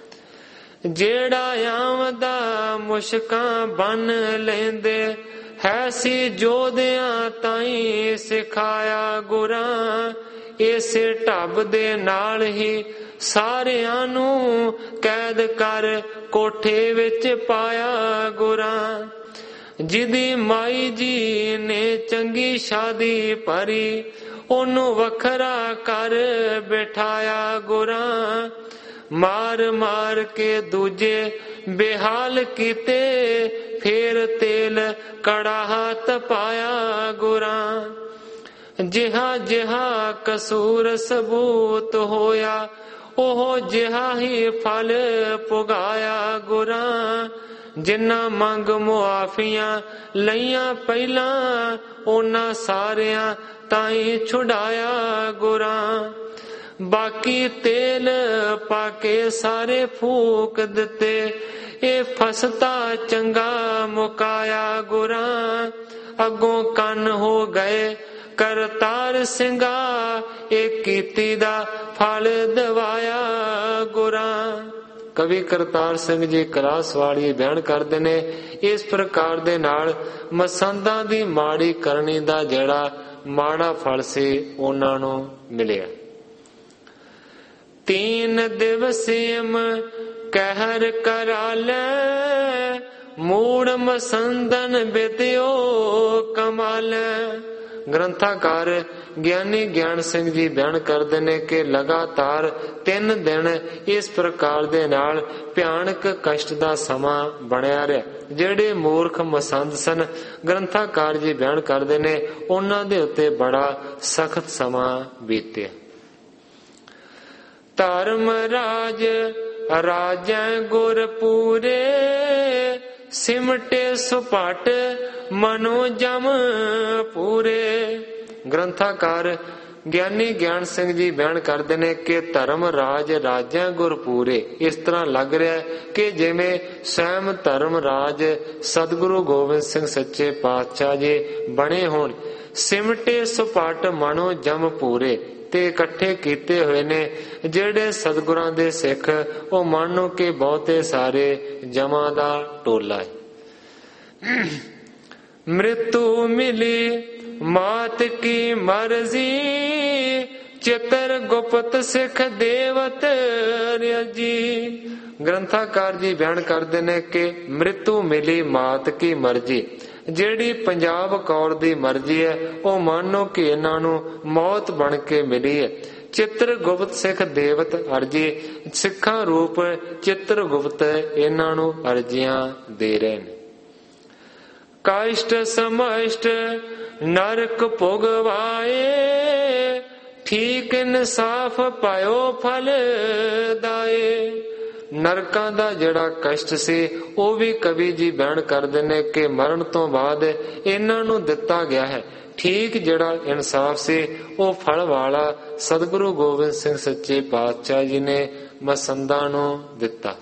ਜਿਹੜਾ ਆਮਦਾ ਮੁਸ਼ਕਾਂ ਬੰਨ ਲੈਂਦੇ, ਹੈ ਸੀ ਜੋਧਿਆਂ ਤਾਈ ਸਿਖਾਇਆ ਗੁਰਾਂ। ਇਸੇ ਢੱਬ ਦੇ ਨਾਲ ਹੀ ਸਾਰਿਆਂ ਨੂੰ ਕੈਦ ਕਰ ਕੋਠੇ ਵਿੱਚ ਪਾਇਆ ਗੁਰਾਂ। ਜਿਹਦੀ ਮਾਈ ਜੀ ਨੇ ਚੰਗੀ ਸ਼ਾਦੀ ਭਰੀ, ਉਹਨੂੰ ਵੱਖਰਾ ਕਰ ਬਿਠਾਇਆ ਗੁਰਾਂ। ਮਾਰ ਮਾਰ ਕੇ ਦੂਜੇ ਬੇਹਾਲ ਕੀਤੇ, ਫੇਰ ਤੇਲ ਕੜਾਹਾ ਤਪਾਇਆ ਗੁਰਾਂ। ਜਿਹਾ ਜਿਹਾ ਕਸੂਰ ਸਬੂਤ ਹੋਇਆ, ਉਹ ਜਿਹਾ ਹੀ ਫਲ ਪੁਗਾਇਆ ਗੁਰਾਂ। ਜਿਨ੍ਹਾਂ ਮੰਗ ਮੁਆਫੀਆਂ ਲਈਆਂ ਪਹਿਲਾਂ, ਉਹਨਾਂ ਸਾਰਿਆਂ ਤਾਈ ਛੁਡਾਇਆ ਗੁਰਾਂ। ਬਾਕੀ ਤੇਲ ਪਾ ਕੇ ਸਾਰੇ ਫੂਕ ਦਿੱਤੇ, ਇਹ ਫਸਤਾ ਚੰਗਾ ਮੁਕਾਇਆ ਗੁਰਾਂ। ਅੱਗੋਂ ਕੰਨ ਹੋ ਗਏ ਕਰਤਾਰ ਸਿੰਘਾ, ਇਹ ਕੀਤੀ ਦਾ ਫਲ ਦਵਾਇਆ ਗੁਰਾਂ। ਕਵੀ ਕਰਤਾਰ ਸਿੰਘ ਜੀ ਕਲਾਸ ਵਾਲੀ ਬਿਆਨ ਕਰਦੇ ਨੇ, ਇਸ ਪ੍ਰਕਾਰ ਦੇ ਨਾਲ ਮਸੰਦਾਂ ਦੀ ਮਾੜੀ ਕਰਨੀ ਦਾ ਜਿਹੜਾ ਮਾੜਾ ਫਲ ਸੀ ਉਹਨਾਂ ਨੂੰ ਮਿਲਿਆ। ਤੀਨ ਦਿਵਸਿਮ ਕਹਿਰ ਕਰਾ ਲੈ, ਮੂੜ ਮਸੰਦਨ ਬਿਦਿਓ ਕਮਾਲੈ। ਗ੍ਰੰਥਾਕਾਰ ਗਿਆਨੀ ਗਿਆਨ ਸਿੰਘ ਜੀ ਬਿਆਨ ਕਰਦੇ ਨੇ ਕਿ ਲਗਾਤਾਰ ਤਿੰਨ ਦਿਨ ਇਸ ਪ੍ਰਕਾਰ ਦੇ ਨਾਲ ਭਿਆਨਕ ਕਸ਼ਟ ਦਾ ਸਮਾਂ ਬਣਿਆ ਰਿਹਾ। ਜਿਹੜੇ ਮੂਰਖ ਮਸੰਦ ਸਨ, ਗ੍ਰੰਥਾਕਾਰ ਜੀ ਬਿਆਨ ਕਰਦੇ ਨੇ ਉਹਨਾਂ ਦੇ ਉੱਤੇ ਬੜਾ ਸਖਤ ਸਮਾਂ ਬੀਤਿਆ। ਧਰਮ ਰਾਜ ਰਾਜੈ ਗੁਰ ਪੂਰੇ, ਸਿਮਟੇ ਸੁਪਾਟ ਮਨੋ ਜਮ ਪੂਰੇ। ਗ੍ਰੰਥਾਕਾਰ ਗਿਆਨੀ ਗਿਆਨ ਸਿੰਘ ਜੀ ਬਿਆਨ ਕਰਦੇ ਨੇ ਕਿ ਧਰਮ ਰਾਜ ਰਾਜਿਆਂ ਗੁਰ ਪੂਰੇ। ਇਸ ਤਰ੍ਹਾਂ ਲੱਗ ਰਿਹਾ ਕਿ ਜਿਵੇਂ ਸਵੈਮ ਧਰਮ ਰਾਜ ਸਤਿਗੁਰੂ ਗੋਬਿੰਦ ਸਿੰਘ ਸੱਚੇ ਪਾਤਸ਼ਾਹ ਜੀ ਬਣੇ ਹੋਣ। ਸਿਮਟੇ ਸੁਪਾਟ ਮਨੋ ਜਮ ਪੂਰੇ, ਤੇ ਇਕੱਠੇ ਕੀਤੇ ਹੋਏ ਨੇ ਜਿਹੜੇ ਸਤਿਗੁਰਾਂ ਦੇ ਸਿੱਖ, ਉਹ ਮੰਨੋ ਕਿ ਬਹੁਤੇ ਸਾਰੇ ਜਮਾਂ ਦਾ ਟੋਲਾ ਹੈ। ਮ੍ਰਿਤੂ ਮਿਲੀ ਮਾਤ ਕੀ ਮਰਜ਼ੀ, ਚਿਤਰ ਗੁਪਤ ਸਿੱਖ ਦੇਵਤ ਰਜੀ। ਗ੍ਰੰਥਾਕਾਰ ਜੀ ਬਿਆਨ ਕਰਦੇ ਨੇ ਕਿ ਮ੍ਰਿਤੂ ਮਿਲੀ ਮਾਤ ਕੀ ਮਰਜ਼ੀ, ਜਿਹੜੀ ਪੰਜਾਬ ਕੌਰ ਦੀ ਮਰਜ਼ੀ ਹੈ, ਉਹ ਮੰਨੋ ਕਿ ਇਹਨਾਂ ਨੂੰ ਮੌਤ ਬਣ ਕੇ ਮਿਲੀ ਹੈ। ਚਿੱਤਰ ਗੁਪਤ ਸਿੱਖ ਦੇਵਤ ਅਰਜੀ, ਸਿੱਖਾਂ ਰੂਪ ਚਿੱਤਰ ਗੁਪਤ ਇਹਨਾਂ ਨੂੰ ਅਰਜ਼ੀਆਂ ਦੇ ਰਹੇ ਨੇ। ਕਾਇਸ਼ਟ ਸਮਸ਼ਟ ਨਰਕ ਭੋਗਵਾਏ, ਠੀਕ ਇਨਸਾਫ ਪਾਇਓ ਫਲ ਦਾਏ। ਨਰਕਾਂ ਦਾ ਜਿਹੜਾ ਕਸ਼ਟ ਸੀ ਉਹ ਵੀ ਕਵੀ ਜੀ ਬਿਆਨ ਕਰਦੇ ਨੇ ਕਿ ਮਰਨ ਤੋਂ ਬਾਅਦ ਇਹਨਾਂ ਨੂੰ ਦਿੱਤਾ ਗਿਆ ਹੈ। ਠੀਕ ਜਿਹੜਾ ਇਨਸਾਫ ਸੀ ਉਹ ਫਲ ਵਾਲਾ ਸਤਿਗੁਰੂ ਗੋਬਿੰਦ ਸਿੰਘ ਸੱਚੇ ਪਾਤਸ਼ਾਹ ਜੀ ਨੇ ਮਸੰਦਾਂ ਨੂੰ ਦਿੱਤਾ।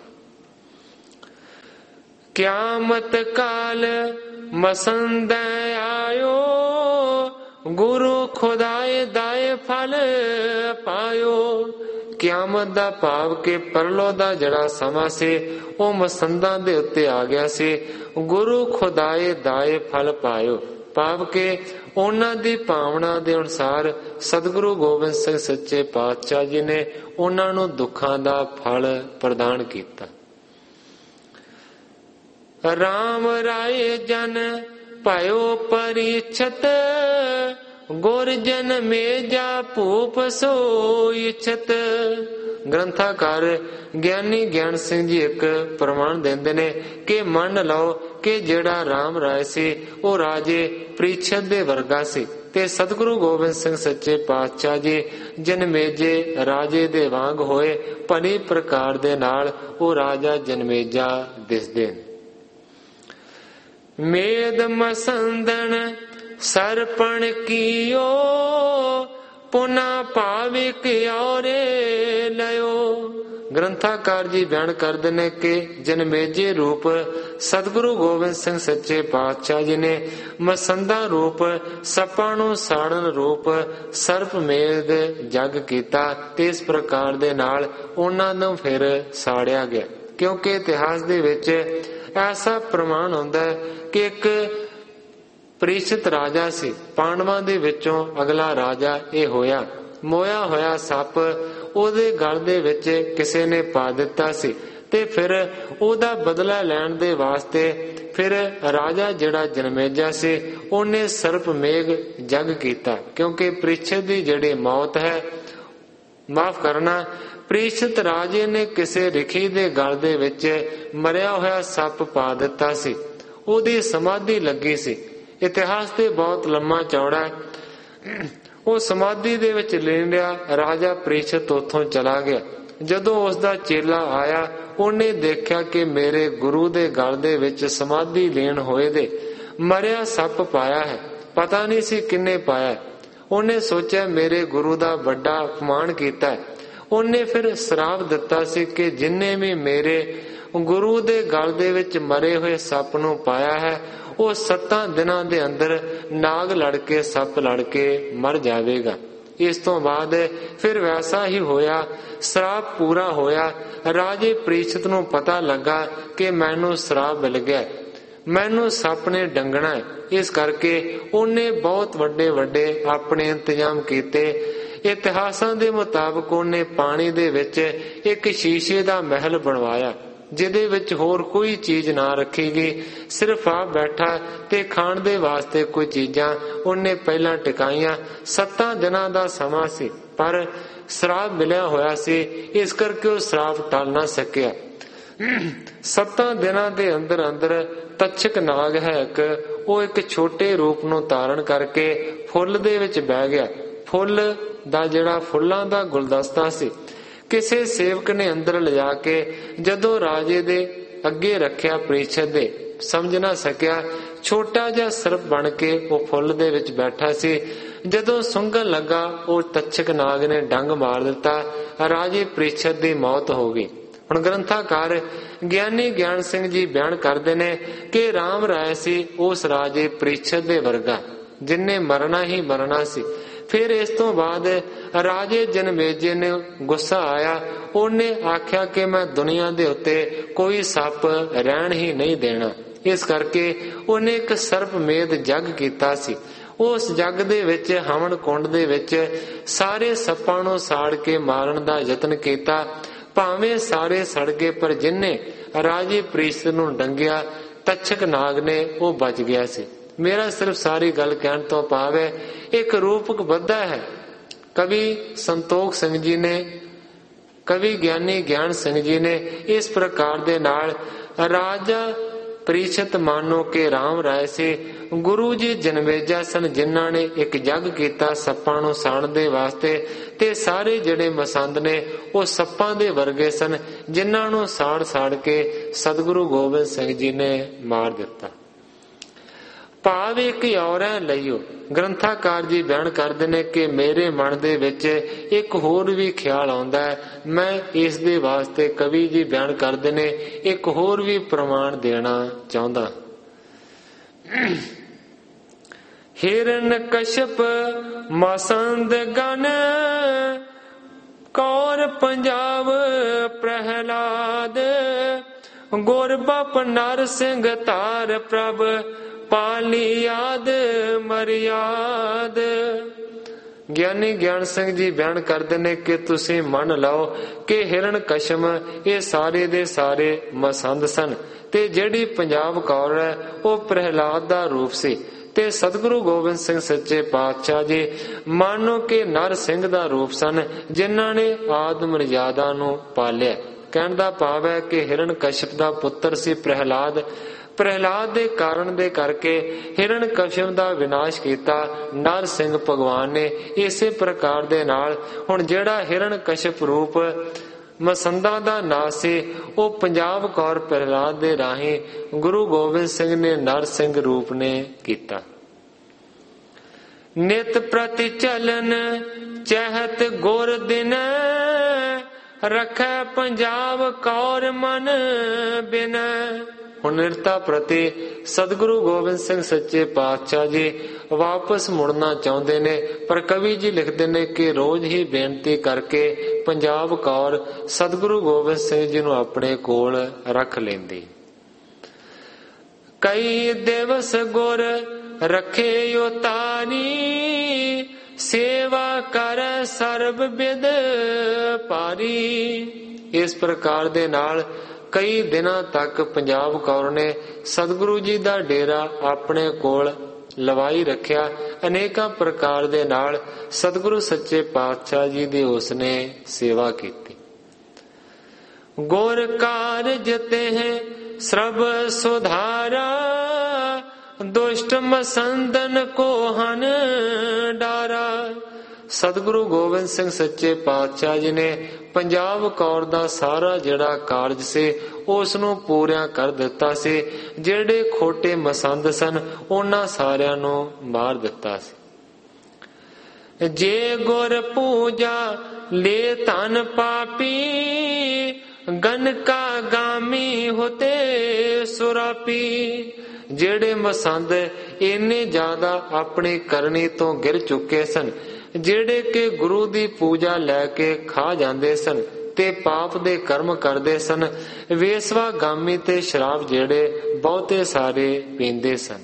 ਕਿਆਮਤ ਕਾਲ ਮਸੰਦ ਆਇਓ, ਗੁਰੂ ਖੁਦਾਏ ਦਾਏ ਫਲ ਪਾਇਓ। ਕਿਆਮਤ ਦਾ ਭਾਵ ਕਿ ਪਰਲੋ ਦਾ ਜਿਹੜਾ ਸਮਾਂ ਸੀ ਉਹ ਮਸੰਦਾਂ ਦੇ ਉੱਤੇ ਆ ਗਿਆ ਸੀ। ਗੁਰੂ ਖੁਦਾਏ ਦਾਏ ਫਲ ਪਾਇਓ, ਭਾਵ ਕਿ ਉਹਨਾਂ ਦੀ ਭਾਵਨਾ ਦੇ ਅਨੁਸਾਰ ਸਤਿਗੁਰੂ ਗੋਬਿੰਦ ਸਿੰਘ ਸੱਚੇ ਪਾਤਸ਼ਾਹ ਜੀ ਨੇ ਉਹਨਾਂ ਨੂੰ ਦੁੱਖਾਂ ਦਾ ਫਲ ਪ੍ਰਦਾਨ ਕੀਤਾ। ਰਾਮ ਰਾਏ ਜਨ ਪਾਇਓ ਪਰਿਛਤ, ਗੁਰ ਜਨ ਮੇਜਾ ਭੂਪ ਸੋ ਇਛਤ। ਗ੍ਰੰਥਾਕਾਰ ਗਿਆਨੀ ਗਿਆਨ ਸਿੰਘ ਜੀ ਇੱਕ ਪ੍ਰਮਾਣ ਦਿੰਦੇ ਨੇ ਕਿ ਮੰਨ ਲਓ ਕਿ ਜਿਹੜਾ ਰਾਮ ਰਾਏ ਸੀ ਉਹ ਰਾਜੇ ਪ੍ਰੀਛਤ ਦੇ ਵਰਗਾ ਸੀ, ਤੇ ਸਤਿਗੁਰੂ ਗੋਬਿੰਦ ਸਿੰਘ ਸੱਚੇ ਪਾਤਸ਼ਾਹ ਜੀ ਜਨਮੇਜੇ ਰਾਜੇ ਦੇ ਵਾਂਗ ਹੋਏ। ਭਲੀ ਪ੍ਰਕਾਰ ਦੇ ਨਾਲ ਉਹ ਰਾਜਾ ਜਨਮੇਜਾ ਦਿਸਦੇ ਨੇ। ਮੇਦ ਮਸੰਦਨ ਸਰਪਣ ਕੀਓ, ਪੁਨਾ ਭਾਵਿਕ ਔਰੇ ਲਿਓ। ਗ੍ਰੰਥਾਕਾਰ ਜੀ ਬਿਆਨ ਕਰਦੇ ਨੇ ਕਿ ਜਨਮੇਜੇ ਰੂਪ ਸਤਿਗੁਰੂ ਗੋਬਿੰਦ ਸਿੰਘ ਸੱਚੇ ਪਾਤਸ਼ਾਹ ਜੀ ਨੇ ਮਸੰਦਾ ਰੂਪ ਸੱਪਾਂ ਨੂੰ ਸਾੜਨ ਰੂਪ ਸਰਪ ਮੇਦ ਜਗ ਕੀਤਾ, ਤੇ ਇਸ ਪ੍ਰਕਾਰ ਦੇ ਨਾਲ ਉਹਨਾਂ ਨੂੰ ਫਿਰ ਸਾੜਿਆ ਗਿਆ। ਕਿਉਂਕਿ ਇਤਿਹਾਸ ਦੇ ਵਿੱਚ ਐਸਾ ਪ੍ਰਮਾਣ ਹੁੰਦਾ ਹੈ ਕਿ ਇੱਕ ਪ੍ਰੀਸ਼ਿਤ ਰਾਜਾ ਸੀ, ਪਾਂਡਵਾਂ ਦੇ ਵਿੱਚੋਂ ਅਗਲਾ ਰਾਜਾ ਇਹ ਹੋਇਆ। ਮੋਇਆ ਹੋਇਆ ਸੱਪ ਉਹਦੇ ਗਲ ਦੇ ਵਿੱਚ ਕਿਸੇ ਨੇ ਪਾ ਦਿੱਤਾ ਸੀ, ਤੇ ਫਿਰ ਉਹਦਾ ਬਦਲਾ ਲੈਣ ਦੇ ਵਾਸਤੇ ਫਿਰ ਰਾਜਾ ਜਿਹੜਾ ਜਨਮੇਜਾ ਸੀ ਉਹਨੇ ਸਰਪ ਮੇਘ ਜਗ ਕੀਤਾ। ਕਿਉਂਕਿ ਪ੍ਰੀਸ਼ਿਤ ਦੀ ਜਿਹੜੀ ਮੌਤ ਹੈ, ਮਾਫ ਕਰਨਾ, ਪ੍ਰੀਸ਼ਿਤ ਰਾਜੇ ਨੇ ਕਿਸੇ ਰਿਖੀ ਦੇ ਗਲ ਦੇ ਵਿੱਚ ਮਰਿਆ ਹੋਇਆ ਸੱਪ ਪਾ ਦਿੱਤਾ ਸੀ, ਉਹਦੀ ਸਮਾਧੀ ਲੱਗੀ ਸੀ। ਇਤਿਹਾਸ ਤੇ ਬਹੁਤ ਲੰਮਾ ਚੌੜਾ। ਉਹ ਸਮਾਧੀ ਦੇ ਵਿੱਚ ਲੀਨ ਰਿਹਾ। ਰਾਜਾ ਪ੍ਰੀਸ਼ਿਤ ਉੱਥੋਂ ਚਲਾ ਗਿਆ। ਜਦੋਂ ਉਸ ਦਾ ਚੇਲਾ ਆਇਆ, ਉਹਨੇ ਦੇਖਿਆ ਕਿ ਮੇਰੇ ਗੁਰੂ ਦੇ ਗਲ ਦੇ ਵਿੱਚ ਸਮਾਧੀ ਲੀਨ ਹੋਏ ਦੇ ਮਰਿਆ ਸੱਪ ਪਾਇਆ ਹੈ। ਪਤਾ ਨਹੀਂ ਸੀ ਕਿੰਨੇ ਪਾਇਆ। ਉਹਨੇ ਸੋਚਿਆ ਮੇਰੇ ਗੁਰੂ ਦਾ ਵੱਡਾ ਅਪਮਾਨ ਕੀਤਾ। ਉਹਨੇ ਫਿਰ ਸ਼ਰਾਪ ਦਿੱਤਾ ਸੀ ਕਿ ਜਿੰਨੇ ਵੀ ਮੇਰੇ ਗੁਰੂ ਦੇ ਗਲ ਦੇ ਵਿੱਚ ਮਰੇ ਹੋਏ ਸੱਪ ਨੂੰ ਪਾਇਆ ਹੈ, ਉਹ ਸੱਤਾਂ ਦਿਨਾਂ ਦੇ ਅੰਦਰ ਨਾਗ ਲੜ ਕੇ ਸੱਪ ਲੜ ਕੇ ਮਰ ਜਾਵੇਗਾ। ਇਸ ਤੋਂ ਬਾਅਦ ਫਿਰ ਵੈਸਾ ਹੀ ਹੋਇਆ। ਸ਼ਰਾਪ ਪੂਰਾ ਹੋਇਆ। ਰਾਜੇ ਪ੍ਰੀਸ਼ਿਤ ਨੂੰ ਪਤਾ ਲੱਗਾ ਕਿ ਮੈਨੂੰ ਸ਼ਰਾਪ ਮਿਲ ਗਿਆ, ਮੈਨੂੰ ਸੱਪ ਨੇ ਡੰਗਣਾ ਹੈ। ਇਸ ਕਰਕੇ ਉਹਨੇ ਬਹੁਤ ਵੱਡੇ ਵੱਡੇ ਆਪਣੇ ਇੰਤਜ਼ਾਮ ਕੀਤੇ। ਇਤਿਹਾਸਾਂ ਦੇ ਮੁਤਾਬਕ ਉਹਨੇ ਪਾਣੀ ਦੇ ਵਿੱਚ ਇੱਕ ਸ਼ੀਸ਼ੇ ਦਾ ਮਹਿਲ ਬਣਵਾਇਆ, ਜਿਹਦੇ ਵਿੱਚ ਹੋਰ ਕੋਈ ਚੀਜ਼ ਨਾ ਰੱਖੀ ਗਈ, ਸਿਰਫ ਆਪ ਬੈਠਾ ਤੇ ਖਾਣ ਦੇ ਵਾਸਤੇ ਕੋਈ ਚੀਜ਼ਾਂ ਉਹਨੇ ਪਹਿਲਾਂ ਟਿਕਾਈਆਂ। ਸੱਤਾਂ ਦਿਨਾਂ ਦਾ ਸਮਾਂ ਸੀ, ਪਰ ਸ਼ਰਾਪ ਮਿਲਿਆ ਹੋਇਆ ਸੀ, ਇਸ ਕਰਕੇ ਉਹ ਸ਼ਰਾਪ ਟਲ ਨਾ ਸਕਿਆ। ਸੱਤਾਂ ਦਿਨਾਂ ਦੇ ਅੰਦਰ ਅੰਦਰ ਤੱਛਕ ਨਾਗ ਹੈ ਇੱਕ, ਉਹ ਇੱਕ ਛੋਟੇ ਰੂਪ ਨੂੰ ਧਾਰਨ ਕਰਕੇ ਫੁੱਲ ਦੇ ਵਿੱਚ ਬਹਿ ਗਿਆ। ਫੁੱਲ ਦਾ ਜਿਹੜਾ ਫੁੱਲਾਂ ਦਾ ਗੁਲਦਸਤਾ ਸੀ, ਕਿਸੇ ਸੇਵਕ ਨੇ ਅੰਦਰ ਲਿਜਾ ਕੇ ਜਦੋਂ ਰਾਜੇ ਦੇ ਅੱਗੇ ਰੱਖਿਆ, ਪ੍ਰੀਸ਼ਿਤ ਦੇ ਸਮਝ ਨਾ ਸਕਿਆ। ਛੋਟਾ ਜਿਹਾ ਸਰਪ ਬਣ ਕੇ ਉਹ ਫੁੱਲ ਦੇ ਵਿੱਚ ਬੈਠਾ ਸੀ। ਜਦੋਂ ਸੁੰਘਣ ਲੱਗਾ ਉਹ ਤੱਛਕ ਨਾਗ ਨੇ ਡੰਗ ਮਾਰ ਦਿੱਤਾ। ਰਾਜੇ ਪ੍ਰੀਛਤ ਦੀ ਮੌਤ ਹੋ ਗਈ। ਹੁਣ ਗ੍ਰੰਥਾਕਾਰ ਗਿਆਨੀ ਗਿਆਨ ਸਿੰਘ ਜੀ ਬਿਆਨ ਕਰਦੇ ਨੇ ਕਿ ਰਾਮ ਰਾਏ ਸੀ ਉਸ ਰਾਜੇ ਪ੍ਰੀਛਤ ਦੇ ਵਰਗਾ ਜਿਨਨੇ ਮਰਨਾ ਹੀ ਮਰਨਾ ਸੀ। ਫਿਰ ਇਸ ਤੋਂ ਬਾਅਦ ਰਾਜੇ ਜਨਮੇਜੇ ਨੇ ਗੁੱਸਾ ਆਇਆ। ਉਹਨੇ ਆਖਿਆ ਕਿ ਮੈਂ ਦੁਨੀਆ ਦੇ ਉੱਤੇ ਕੋਈ ਸੱਪ ਰਹਿਣ ਹੀ ਨਹੀਂ ਦੇਣਾ। ਇਸ ਕਰਕੇ ਉਹਨੇ ਇੱਕ ਸਰਪਮੇਧ ਜੱਗ ਕੀਤਾ ਸੀ। ਉਸ ਜੱਗ ਦੇ ਵਿੱਚ ਹਵਨ ਕੁੰਡ ਦੇ ਵਿੱਚ ਸਾਰੇ ਸੱਪਾਂ ਨੂੰ ਸਾੜ ਕੇ ਮਾਰਨ ਦਾ ਯਤਨ ਕੀਤਾ। ਭਾਵੇਂ ਸਾਰੇ ਸੜ ਗਏ, ਪਰ ਜਿਨਨੇ ਰਾਜੇ ਪ੍ਰੀਛਤ ਨੂੰ ਡੰਗਿਆ ਤੱਛਕ ਨਾਗ ਨੇ ਉਹ ਬਚ ਗਿਆ ਸੀ। ਮੇਰਾ ਸਿਰਫ ਸਾਰੀ ਗੱਲ ਕਹਿਣ ਤੋਂ ਭਾਵ ਹੈ ਇੱਕ ਰੂਪਕ ਬੱਧਾ ਹੈ। ਕਵੀ ਸੰਤੋਖ ਸਿੰਘ ਜੀ ਨੇ, ਕਵੀ ਗਿਆਨੀ ਗਿਆਨ ਸਿੰਘ ਜੀ ਨੇ ਇਸ ਪ੍ਰਕਾਰ ਦੇ ਨਾਲ ਰਾਜਾ ਪ੍ਰੀਛਤ ਮਾਨੋ ਕਿ ਰਾਮ ਰਾਏ ਸੀ। ਗੁਰੂ ਜੀ ਜਨਮੇਜਾ ਸਨ ਜਿਨ੍ਹਾਂ ਨੇ ਇੱਕ ਜੱਗ ਕੀਤਾ ਸੱਪਾਂ ਨੂੰ ਸਾੜਨ ਦੇ ਵਾਸਤੇ, ਤੇ ਸਾਰੇ ਜਿਹੜੇ ਮਸੰਦ ਨੇ ਉਹ ਸੱਪਾਂ ਦੇ ਵਰਗੇ ਸਨ ਜਿਨ੍ਹਾਂ ਨੂੰ ਸਾੜ ਸਾੜ ਕੇ ਸਤਿਗੁਰੂ ਗੋਬਿੰਦ ਸਿੰਘ ਜੀ ਨੇ ਮਾਰ ਦਿੱਤਾ। ਭਾਵ ਇੱਕ ਔਰਾਂ ਲਈਓ। ਗ੍ਰੰਥਾਕਾਰ ਜੀ ਬਿਆਨ ਕਰਦੇ ਨੇ ਕਿ ਮੇਰੇ ਮਨ ਦੇ ਵਿੱਚ ਇੱਕ ਹੋਰ ਵੀ ਖਿਆਲ ਆਉਂਦਾ ਹੈ। ਮੈਂ ਇਸ ਦੇ ਵਾਸਤੇ ਕਵੀ ਜੀ ਬਿਆਨ ਕਰਦੇ ਨੇ ਇੱਕ ਹੋਰ ਵੀ ਪ੍ਰਮਾਣ ਦੇਣਾ ਚਾਹੁੰਦਾ। ਹਿਰਨ ਕਸ਼ਪ ਮਸੰਦ ਗਨ ਕੌਰ ਪੰਜਾਬ ਪ੍ਰਹਿਲਾਦ ਗੁਰ ਬਪ ਨਰ ਸਿੰਘ ਧਾਰ ਪ੍ਰਭ ਪਾਲੀ ਯਾਦ ਮਰਿਆਦ। ਗਿਆਨੀ ਗਿਆਨ ਸਿੰਘ ਜੀ ਬਿਆਨ ਕਰਦੇ ਨੇ ਕਿ ਤੁਸੀਂ ਮੰਨ ਲਓ ਕਿ ਹਿਰਨ ਕਸ਼ਮ ਇਹ ਸਾਰੇ ਦੇ ਸਾਰੇ ਮਸੰਦ ਸਨ, ਤੇ ਜਿਹੜੀ ਪੰਜਾਬ ਕੌਰ ਹੈ ਉਹ ਪ੍ਰਹਿਲਾਦ ਦਾ ਰੂਪ ਸੀ, ਤੇ ਸਤਿਗੁਰੂ ਗੋਬਿੰਦ ਸਿੰਘ ਸੱਚੇ ਪਾਤਸ਼ਾਹ ਜੀ ਮਾਨੋ ਕਿ ਨਰ ਸਿੰਘ ਦਾ ਰੂਪ ਸਨ ਜਿਨ੍ਹਾਂ ਨੇ ਆਦ ਮਰਜ਼ਾਦਾ ਨੂੰ ਪਾਲਿਆ। ਕਹਿਣ ਦਾ ਭਾਵ ਹੈ ਕਿ ਹਿਰਨ ਕਸ਼ਪ ਦਾ ਪੁੱਤਰ ਸੀ ਪ੍ਰਹਿਲਾਦ। ਪ੍ਰਹਿਲਾਦ ਦੇ ਕਾਰਨ ਦੇ ਕਰਕੇ ਹਿਰਨ ਕਸ਼ਪ ਦਾ ਵਿਨਾਸ਼ ਕੀਤਾ ਨਰ ਸਿੰਘ ਭਗਵਾਨ ਨੇ। ਇਸੇ ਪ੍ਰਕਾਰ ਦੇ ਨਾਲ ਹੁਣ ਜਿਹੜਾ ਹਿਰਨ ਕਸ਼ਪ ਰੂਪ ਮਸੰਦਾਂ ਦਾ ਨਾਸ ਸੀ ਉਹ ਪੰਜਾਬ ਕੌਰ ਪ੍ਰਹਿਲਾਦ ਦੇ ਰਾਹੀਂ ਗੁਰੂ ਗੋਬਿੰਦ ਸਿੰਘ ਨੇ ਨਰ ਸਿੰਘ ਰੂਪ ਨੇ ਕੀਤਾ। ਨਿਤ ਪ੍ਰਤੀ ਚਲਨ ਚਹਿਤ ਗੁਰ ਦਿਨ ਰੱਖੈ ਪੰਜਾਬ ਕੌਰ ਮਨ ਬਿਨ। ਹੁਣ ਨਿਰਤਾ ਪ੍ਰਤੀ ਸਤਿਗੁਰੂ ਗੋਬਿੰਦ ਸਿੰਘ ਸੱਚੇ ਪਾਤਸ਼ਾਹ ਜੀ ਵਾਪਸ ਮੁੜਨਾ ਚਾਹੁੰਦੇ ਨੇ, ਪਰ ਕਵੀ ਜੀ ਲਿਖਦੇ ਨੇ ਕਿ ਰੋਜ਼ ਹੀ ਬੇਨਤੀ ਕਰਕੇ ਪੰਜਾਬ ਕੌਰ ਸਤਿਗੁਰੂ ਗੋਬਿੰਦ ਸਿੰਘ ਜੀ ਨੂੰ ਆਪਣੇ ਕੋਲ ਰੱਖ ਲੈਂਦੀ। ਕਈ ਦਿਵਸ ਗੁਰ ਰੱਖੇ ਉਤਾਰੀ ਸੇਵਾ ਕਰ ਸਰਬ ਬਿਦ ਪਾਰੀ। ਇਸ ਪ੍ਰਕਾਰ ਦੇ ਨਾਲ ਕਈ ਦਿਨਾਂ ਤੱਕ ਪੰਜਾਬ ਕੌਰ ਨੇ ਸਤਿਗੁਰੂ ਜੀ ਦਾ ਡੇਰਾ ਆਪਣੇ ਕੋਲ ਲਵਾਈ ਰੱਖਿਆ। ਅਨੇਕਾਂ ਪ੍ਰਕਾਰ ਦੇ ਨਾਲ ਸਤਿਗੁਰੂ ਸੱਚੇ ਪਾਤਸ਼ਾਹ ਜੀ ਦੀ ਉਸਨੇ ਸੇਵਾ ਕੀਤੀ। ਗੁਰ ਕਾਰਜ ਤੇ ਸਰਬ ਸੁਧਾਰਾ ਦੁਸ਼ਟ ਮਸੰਦਨ ਕੋ ਹਨ ਡਾਰਾ। ਸਤਿਗੁਰੂ ਗੋਬਿੰਦ ਸਿੰਘ ਸੱਚੇ ਪਾਤਸ਼ਾਹ ਜੀ ਨੇ ਪੰਜਾਬ ਕੌਰ ਦਾ ਸਾਰਾ ਜਿਹੜਾ ਕਾਰਜ ਸੀ ਉਸ ਨੂੰ ਪੂਰਿਆ ਕਰ ਦਿੱਤਾ ਸੀ। ਜਿਹੜੇ ਖੋਟੇ ਮਸੰਦ ਸਨ ਉਹਨਾਂ ਸਾਰਿਆਂ ਨੂੰ ਮਾਰ ਦਿੱਤਾ ਸੀ। ਜੇ ਗੁਰ ਪੂਜਾ ਲੈ ਧਨ ਪਾਪੀ ਗਨਕਾ ਗਾਮੀ ਹੋਤੇ ਸੁਰਾਪੀ। ਜਿਹੜੇ ਮਸੰਦ ਇੰਨੇ ਜ਼ਿਆਦਾ ਆਪਣੀ ਕਰਨੀ ਤੋਂ ਗਿਰ ਚੁੱਕੇ ਸਨ, ਜਿਹੜੇ ਕਿ ਗੁਰੂ ਦੀ ਪੂਜਾ ਲੈ ਕੇ ਖਾ ਜਾਂਦੇ ਸਨ ਤੇ ਪਾਪ ਦੇ ਕਰਮ ਕਰਦੇ ਸਨ, ਵੇਸਵਾ ਗਾਮੀ ਤੇ ਸ਼ਰਾਬ ਜਿਹੜੇ ਬਹੁਤੇ ਸਾਰੇ ਪੀਂਦੇ ਸਨ।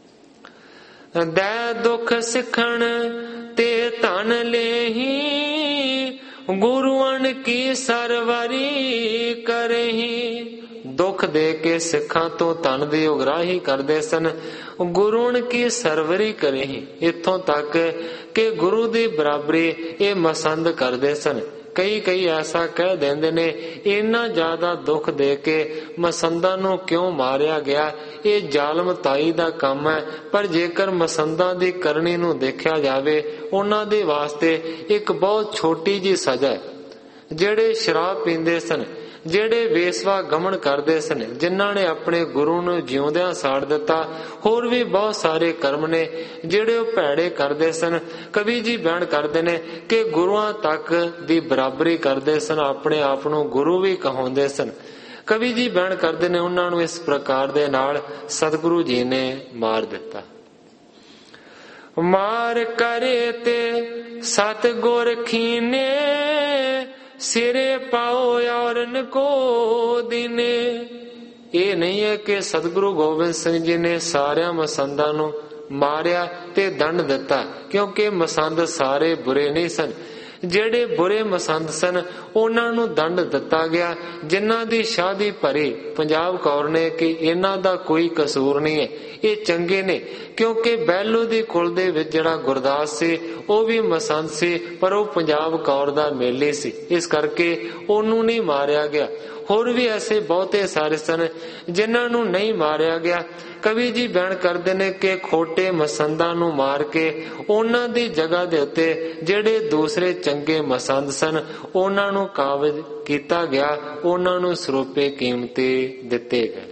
ਦੈ ਦੁੱਖ ਸਿੱਖਣ ਤੇ ਧਨ ਲੇਹੀ ਗੁਰੂਆਂ ਕੀ ਸਰਵਰੀ ਕਰਹੀ। ਦੁੱਖ ਦੇ ਕੇ ਸਿੱਖਾਂ ਤੋਂ ਧਨ ਦੀ ਉਗਰਾਹੀ ਕਰਦੇ ਸਨ। ਗੁਰੂਆਂ ਕੀ ਸਰਵਰੀ ਕਰਹੀ, ਇੱਥੋਂ ਤੱਕ ਕਿ ਗੁਰੂ ਦੀ ਬਰਾਬਰੀ ਇਹ ਮਸੰਦ ਕਰਦੇ ਸਨ। ਕਈ ਕਈ ਐਸਾ ਕਹਿ ਦਿੰਦੇ ਨੇ ਇੰਨਾ ਜ਼ਿਆਦਾ ਦੁੱਖ ਦੇ ਕੇ ਮਸੰਦਾਂ ਨੂੰ ਕਿਉਂ ਮਾਰਿਆ ਗਿਆ, ਇਹ ਜ਼ਾਲਮਤਾਈ ਦਾ ਕੰਮ ਹੈ। ਪਰ ਜੇਕਰ ਮਸੰਦਾਂ ਦੀ ਕਰਨੀ ਨੂੰ ਦੇਖਿਆ ਜਾਵੇ ਉਹਨਾਂ ਦੇ ਵਾਸਤੇ ਇੱਕ ਬਹੁਤ ਛੋਟੀ ਜੀ ਸਜ਼ਾ ਹੈ। ਜਿਹੜੇ ਸ਼ਰਾਬ ਪੀਂਦੇ ਸਨ, ਜਿਹੜੇ ਵੇਸਵਾ ਗਮਨ ਕਰਦੇ ਸਨ, ਜਿਨ੍ਹਾਂ ਨੇ ਆਪਣੇ ਗੁਰੂ ਨੂੰ ਜਿਉਂਦਿਆਂ ਸਾੜ ਦਿੱਤਾ। ਹੋਰ ਵੀ ਬਹੁਤ ਸਾਰੇ ਕਰਮ ਨੇ ਜਿਹੜੇ ਉਹ ਭੈੜੇ ਕਰਦੇ ਸਨ। ਕਵੀ ਜੀ ਬਿਆਨ ਕਰਦੇ ਨੇ ਕਿ ਗੁਰੂਆਂ ਤੱਕ ਦੀ ਬਰਾਬਰੀ ਕਰਦੇ ਸਨ, ਆਪਣੇ ਆਪ ਨੂੰ ਗੁਰੂ ਵੀ ਕਹਾਉਂਦੇ ਸਨ। ਕਵੀ ਜੀ ਬਿਆਨ ਕਰਦੇ ਨੇ ਉਹਨਾਂ ਨੂੰ ਇਸ ਪ੍ਰਕਾਰ ਦੇ ਨਾਲ ਸਤਿਗੁਰੂ ਜੀ ਨੇ ਮਾਰ ਦਿੱਤਾ। ਮਾਰ ਕਰੇ ਤੇ ਸਤਿਗੁਰ ਖੀਨੇ, ਸਿਰੇ ਪਾਓ ਔਰਨ ਕੋ ਦੀਨੇ। ਇਹ ਨਹੀਂ ਹੈ ਕਿ ਸਤਿਗੁਰੂ ਗੋਬਿੰਦ ਸਿੰਘ ਜੀ ਨੇ ਸਾਰਿਆਂ ਮਸੰਦਾਂ ਨੂੰ ਮਾਰਿਆ ਤੇ ਦੰਡ ਦਿੱਤਾ, ਕਿਉਂਕਿ ਮਸੰਦ ਸਾਰੇ ਬੁਰੇ ਨਹੀਂ ਸਨ। ਜਿਹੜੇ ਬੁਰੇ ਮਸੰਦ ਸਨ ਉਹਨਾਂ ਨੂੰ ਦੰਡ ਦਿੱਤਾ ਗਿਆ। ਜਿਨ੍ਹਾਂ ਦੀ ਸ਼ਾਦੀ ਭਰੀ ਪੰਜਾਬ ਕੌਰ ਨੇ ਕਿ ਇਹਨਾਂ ਦਾ ਕੋਈ ਕਸੂਰ ਨਹੀਂ ਹੈ, ਇਹ ਚੰਗੇ ਨੇ, ਕਿਉਂਕਿ ਬਹਿਲੋ ਦੀ ਕੁਲ ਦੇ ਵਿੱਚ ਜਿਹੜਾ ਗੁਰਦਾਸ ਸੀ ਉਹ ਵੀ ਮਸੰਦ ਸੀ, ਪਰ ਉਹ ਪੰਜਾਬ ਕੌਰ ਦਾ ਮੇਲੀ ਸੀ, ਇਸ ਕਰਕੇ ਉਹਨੂੰ ਨਹੀਂ ਮਾਰਿਆ ਗਿਆ। ਹੋਰ ਵੀ ਐਸੇ ਬਹੁਤੇ ਸਾਰੇ ਸਨ ਜਿਨ੍ਹਾਂ ਨੂੰ ਨਹੀਂ ਮਾਰਿਆ ਗਿਆ। ਕਵੀ ਜੀ ਬਿਆਨ ਕਰਦੇ ਨੇ ਕਿ ਖੋਟੇ ਮਸੰਦਾਂ ਨੂੰ ਮਾਰ ਕੇ ਉਹਨਾਂ ਦੀ ਜਗ੍ਹਾ ਦੇ ਉੱਤੇ ਜਿਹੜੇ ਦੂਸਰੇ ਚੰਗੇ ਮਸੰਦ ਸਨ ਉਹਨਾਂ ਨੂੰ ਕਾਬਜ਼ ਕੀਤਾ ਗਿਆ, ਉਹਨਾਂ ਨੂੰ ਸਰੂਪੇ ਕੀਮਤੇ ਦਿੱਤੇ ਗਏ।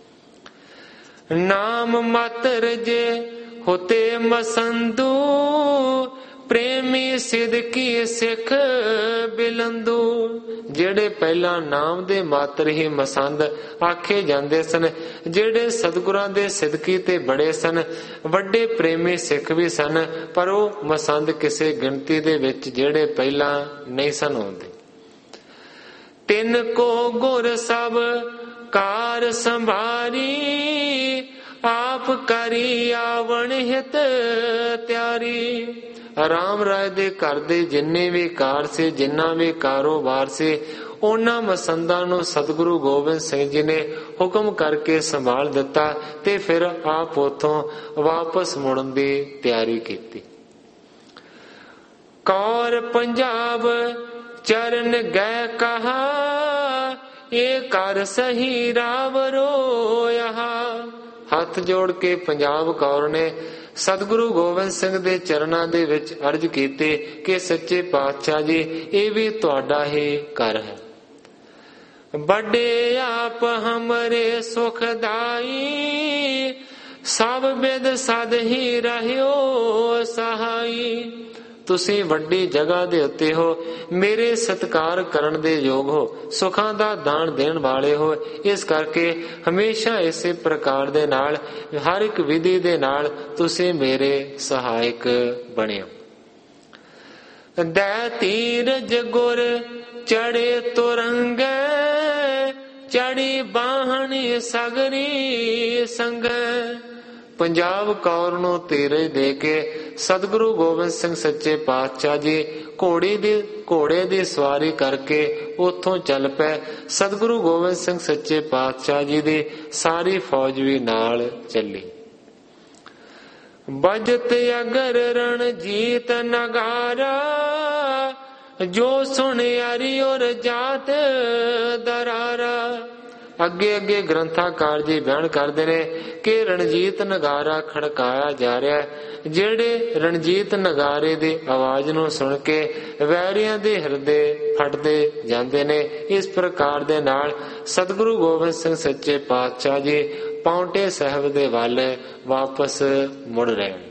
ਨਾਮ ਮਤ ਰਜੇ ਹੋਤੇ ਮਸੰਦੂ, ਪ੍ਰੇਮੀ ਸਿਦਕੀ ਸਿੱਖ ਬਿਲੰਦੂ। ਜਿਹੜੇ ਪਹਿਲਾਂ ਨਾਮ ਦੇ ਮਾਤਰ ਹੀ ਮਸੰਦ ਆਖੇ ਜਾਂਦੇ ਸਨ, ਜਿਹੜੇ ਸਤਿਗੁਰਾਂ ਦੇ ਸਿਦਕੀ ਤੇ ਬੜੇ ਸਨ, ਵੱਡੇ ਪ੍ਰੇਮੀ ਸਿੱਖ ਵੀ ਸਨ, ਪਰ ਉਹ ਮਸੰਦ ਕਿਸੇ ਗਿਣਤੀ ਦੇ ਵਿੱਚ ਜਿਹੜੇ ਪਹਿਲਾਂ ਨਹੀਂ ਸਨ ਆਉਂਦੇ। ਤਿੰਨ ਕੋ ਗੁਰ ਸਭ ਕਾਰ ਸੰਭਾਰੀ, ਆਪ ਕਰੀ ਆਵਣ ਹਿਤ ਤਿਆਰੀ। ਰਾਮ ਰਾਏ ਦੇ ਘਰ ਦੇ ਜਿੰਨੇ ਵੀ ਕਾਰ ਸੀ, ਜਿੰਨਾ ਵੀ ਕਾਰੋਬਾਰ ਸੀ, ਉਹਨਾਂ ਮਸੰਦਾਂ ਨੂੰ ਸਤਿਗੁਰੂ ਗੋਬਿੰਦ ਸਿੰਘ ਜੀ ਨੇ ਹੁਕਮ ਕਰਕੇ ਸੰਭਾਲ ਦਿੱਤਾ ਤੇ ਫਿਰ ਆਪ ਉਥੋਂ ਵਾਪਸ ਮੁੜਨ ਦੀ ਤਿਆਰੀ ਕੀਤੀ। ਕੌਰ ਪੰਜਾਬ ਚਰਨ ਗਏ ਕਹਾ, ਇਹ ਕਰ ਸਹੀ ਰਾਵ ਰੋਇਆ। ਹੱਥ ਜੋੜ ਕੇ ਪੰਜਾਬ ਕੌਰ ਨੇ ਸਤਿਗੁਰੂ ਗੋਬਿੰਦ ਸਿੰਘ ਦੇ ਚਰਨਾਂ ਦੇ ਵਿੱਚ ਅਰਜ਼ ਕੀਤੀ ਕਿ ਸੱਚੇ ਪਾਤਸ਼ਾਹ ਜੀ, ਇਹ ਵੀ ਤੁਹਾਡਾ ਹੀ ਘਰ ਹੈ। ਵੱਡੇ ਆਪ ਹਮਰੇ ਸੁਖਦਾਈ, ਸਭ ਬਿਦ ਸਦ ਹੀ ਰਹਿਓ ਸਹਾਈ। ਤੁਸੀਂ ਵੱਡੀ ਜਗ੍ਹਾ ਦੇ ਉੱਤੇ ਹੋ, ਮੇਰੇ ਸਤਿਕਾਰ ਕਰਨ ਦੇ ਯੋਗ ਹੋ, ਸੁੱਖਾਂ ਦਾ ਦਾਨ ਦੇਣ ਵਾਲੇ ਹੋ, ਇਸ ਕਰਕੇ ਹਮੇਸ਼ਾ ਇਸੇ ਪ੍ਰਕਾਰ ਦੇ ਨਾਲ ਹਰ ਇੱਕ ਵਿਧੀ ਦੇ ਨਾਲ ਤੁਸੀਂ ਮੇਰੇ ਸਹਾਇਕ ਬਣਿਓ। ਦੈ ਤੀਰਜ ਗੁਰ ਚੜੇ ਤੁਰੰਗੈ, ਚੜੀ ਬਾਹਣੀ ਸਗਰੀ ਸੰਗੈ। ਪੰਜਾਬ ਕੌਰ ਨੂੰ ਤੀਰਜ ਦੇ ਕੇ ਸਤਿਗੁਰੂ ਗੋਬਿੰਦ ਸਿੰਘ ਸੱਚੇ ਪਾਤਸ਼ਾਹ ਜੀ ਘੋੜੀ ਦੀ ਘੋੜੇ ਦੀ ਸਵਾਰੀ ਕਰਕੇ ਉੱਥੋਂ ਚੱਲ ਪਏ। ਸਤਿਗੁਰੂ ਗੋਬਿੰਦ ਸਿੰਘ ਸੱਚੇ ਪਾਤਸ਼ਾਹ ਜੀ ਦੀ ਸਾਰੀ ਫੌਜ ਵੀ ਨਾਲ ਚੱਲੀ। ਬਜਤ ਅਗਰ ਰਣਜੀਤ ਨਗਾਰਾ, ਜੋ ਸੁਣ ਅਰੀ ਔਰ ਜਾਤ ਦਰਾਰਾ। ਅੱਗੇ ਅੱਗੇ ਗ੍ਰੰਥਾਕਾਰ ਜੀ ਬਿਆਨ ਕਰਦੇ ਨੇ ਕਿ ਰਣਜੀਤ ਨਗਾਰਾ ਖੜਕਾਇਆ ਜਾ ਰਿਹਾ ਹੈ। ਜਿਹੜੇ ਰਣਜੀਤ ਨਗਾਰੇ ਦੀ ਆਵਾਜ਼ ਨੂੰ ਸੁਣ ਕੇ ਵੈਰੀਆਂ ਦੇ ਹਿਰਦੇ ਫਟਦੇ ਜਾਂਦੇ ਨੇ। ਇਸ ਪ੍ਰਕਾਰ ਦੇ ਨਾਲ ਸਤਿਗੁਰੂ ਗੋਬਿੰਦ ਸਿੰਘ ਸੱਚੇ ਪਾਤਸ਼ਾਹ ਜੀ ਪਾਉਂਟੇ ਸਾਹਿਬ ਦੇ ਵੱਲ ਵਾਪਸ ਮੁੜ ਰਹੇ ਹਨ।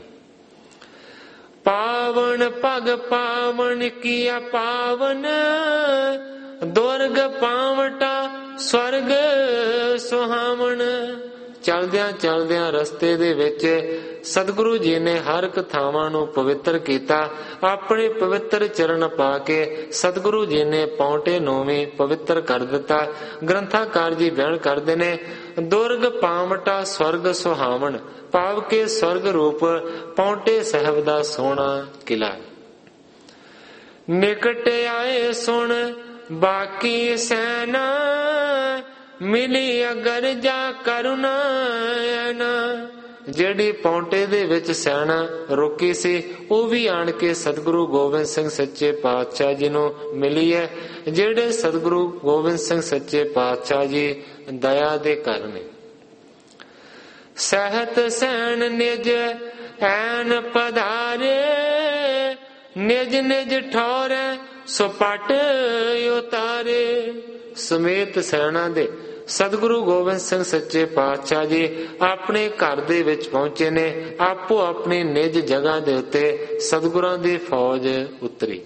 ਪਾਵਨ ਪਗ ਪਾਵਨ ਕੀਆ ਪਾਵਨ, ਦੁਰਗ ਪਾਵਟਾ ਸਵਰਗ ਸੁਹਾਵਣ। ਚਲਦਿਆਂ ਚਲਦਿਆਂ ਰਸਤੇ ਦੇ ਵਿੱਚ ਸਤਿਗੁਰੂ ਜੀ ਨੇ ਹਰ ਇੱਕ ਥਾਵਾਂ ਨੂੰ ਪਵਿੱਤਰ ਕੀਤਾ। ਆਪਣੇ ਪਵਿੱਤਰ ਚਰਨ ਪਾ ਕੇ ਸਤਿਗੁਰੂ ਜੀ ਨੇ ਪਾਉਂਟੇ ਨੂੰ ਵੀ ਪਵਿੱਤਰ ਕਰ ਦਿੱਤਾ। ਗ੍ਰੰਥਾਕਾਰ ਜੀ ਬਿਆਨ ਕਰਦੇ ਨੇ, ਦੁਰਗ ਪਾਵਟਾ ਸਵਰਗ ਸੁਹਾਵਣ, ਭਾਵ ਕੇ ਸਵਰਗ ਰੂਪ ਪਾਉਂਟੇ ਸਾਹਿਬ ਦਾ ਸੋਹਣਾ ਕਿਲਾ। ਨਿਕਟ ਆਏ ਸੁਣ ਬਾਕੀ ਸੈਨਾ, ਮਿਲੀ ਅਗਰ ਜਾ ਕਰੁਣਾ। ਜਿਹੜੀ ਪਾਉਂਟੇ ਦੇ ਵਿੱਚ ਸੈਨਾ ਰੁਕੀ ਸੀ ਉਹ ਵੀ ਆਣ ਕੇ ਸਤਿਗੁਰੂ ਗੋਬਿੰਦ ਸਿੰਘ ਸੱਚੇ ਪਾਤਸ਼ਾਹ ਜੀ ਨੂੰ ਮਿਲੀ ਹੈ। ਜਿਹੜੇ ਸਤਿਗੁਰੂ ਗੋਬਿੰਦ ਸਿੰਘ ਸੱਚੇ ਪਾਤਸ਼ਾਹ ਜੀ ਦਇਆ ਦੇ ਘਰ ਨੇ। ਸਹਿਤ ਸੈਣ ਨਿਜ ਐਨ ਪਧਾਰੇ, ਨਿਜ ਨਿਜ ਠੌਰੇ ਸੁਪਟ ਉਤਾਰੇ। ਸਮੇਤ ਸੈਨਾ ਦੇ ਸਤਿਗੁਰੂ ਗੋਬਿੰਦ ਸਿੰਘ ਸੱਚੇ ਪਾਤਸ਼ਾਹ ਜੀ ਆਪਣੇ ਘਰ ਦੇ ਵਿੱਚ ਪਹੁੰਚੇ ਨੇ। ਆਪੋ ਆਪਣੀ ਨਿਜ ਜਗ੍ਹਾ ਦੇ ਉੱਤੇ ਸਤਿਗੁਰਾਂ ਦੀ ਫੌਜ ਉਤਰੀ।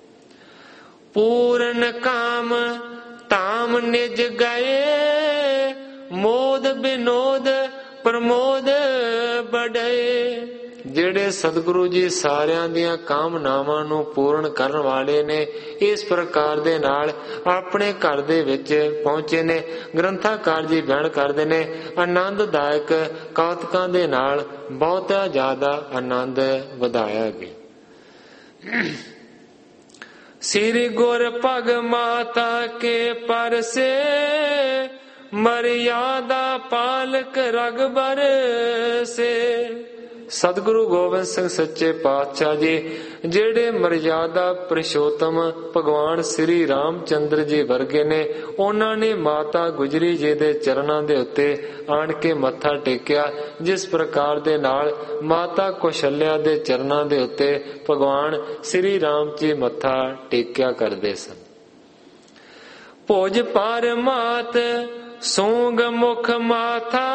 ਪੂਰਨ ਕਾਮ ਧਾਮ ਨਿਜ ਗਏ, ਮੋਦ ਬਿਨੋਦ ਪ੍ਰਮੋਦ ਬੜਏ। ਜਿਹੜੇ ਸਤਿਗੁਰੂ ਜੀ ਸਾਰਿਆਂ ਦੀਆਂ ਕਾਮਨਾਵਾਂ ਨੂੰ ਪੂਰਨ ਕਰਨ ਵਾਲੇ ਨੇ, ਇਸ ਪ੍ਰਕਾਰ ਦੇ ਨਾਲ ਆਪਣੇ ਘਰ ਦੇ ਵਿੱਚ ਪਹੁੰਚੇ ਨੇ। ਗ੍ਰੰਥਾਕਾਰ ਜੀ ਬਿਆਨ ਕਰਦੇ ਨੇ, ਆਨੰਦਦਾਇਕ ਕੌਤਕਾਂ ਦੇ ਨਾਲ ਬਹੁਤਾ ਜ਼ਿਆਦਾ ਆਨੰਦ ਵਧਾਇਆ ਗਿਆ। ਸ੍ਰੀ ਗੁਰ ਭਗ ਮਾਤਾ ਕੇ ਪਰਸੇ, ਮਰਿਆਦਾ ਪਾਲਕ ਰਗਬਰ ਸੇ। ਸਤਿਗੁਰੂ ਗੋਬਿੰਦ ਸਿੰਘ ਸੱਚੇ ਪਾਤਸ਼ਾਹ ਜੀ ਜਿਹੜੇ ਮਰਿਆਦਾ ਪੁਰਸ਼ੋਤਮ ਭਗਵਾਨ ਸ੍ਰੀ ਰਾਮ ਚੰਦਰ ਜੀ ਵਰਗੇ ਨੇ, ਉਹਨਾਂ ਨੇ ਮਾਤਾ ਗੁਜਰੀ ਜੀ ਦੇ ਚਰਨਾਂ ਦੇ ਉੱਤੇ ਆਣ ਕੇ ਮੱਥਾ ਟੇਕਿਆ। ਜਿਸ ਪ੍ਰਕਾਰ ਦੇ ਨਾਲ ਮਾਤਾ ਕੌਸ਼ਲਿਆ ਦੇ ਚਰਨਾਂ ਦੇ ਉੱਤੇ ਭਗਵਾਨ ਸ੍ਰੀ ਰਾਮ ਜੀ ਮੱਥਾ ਟੇਕਿਆ ਕਰਦੇ ਸਨ। ਭੋਜ ਪਰ ਮਾਤ ਸੂੰਗ ਮੁਖ ਮਾਥਾ,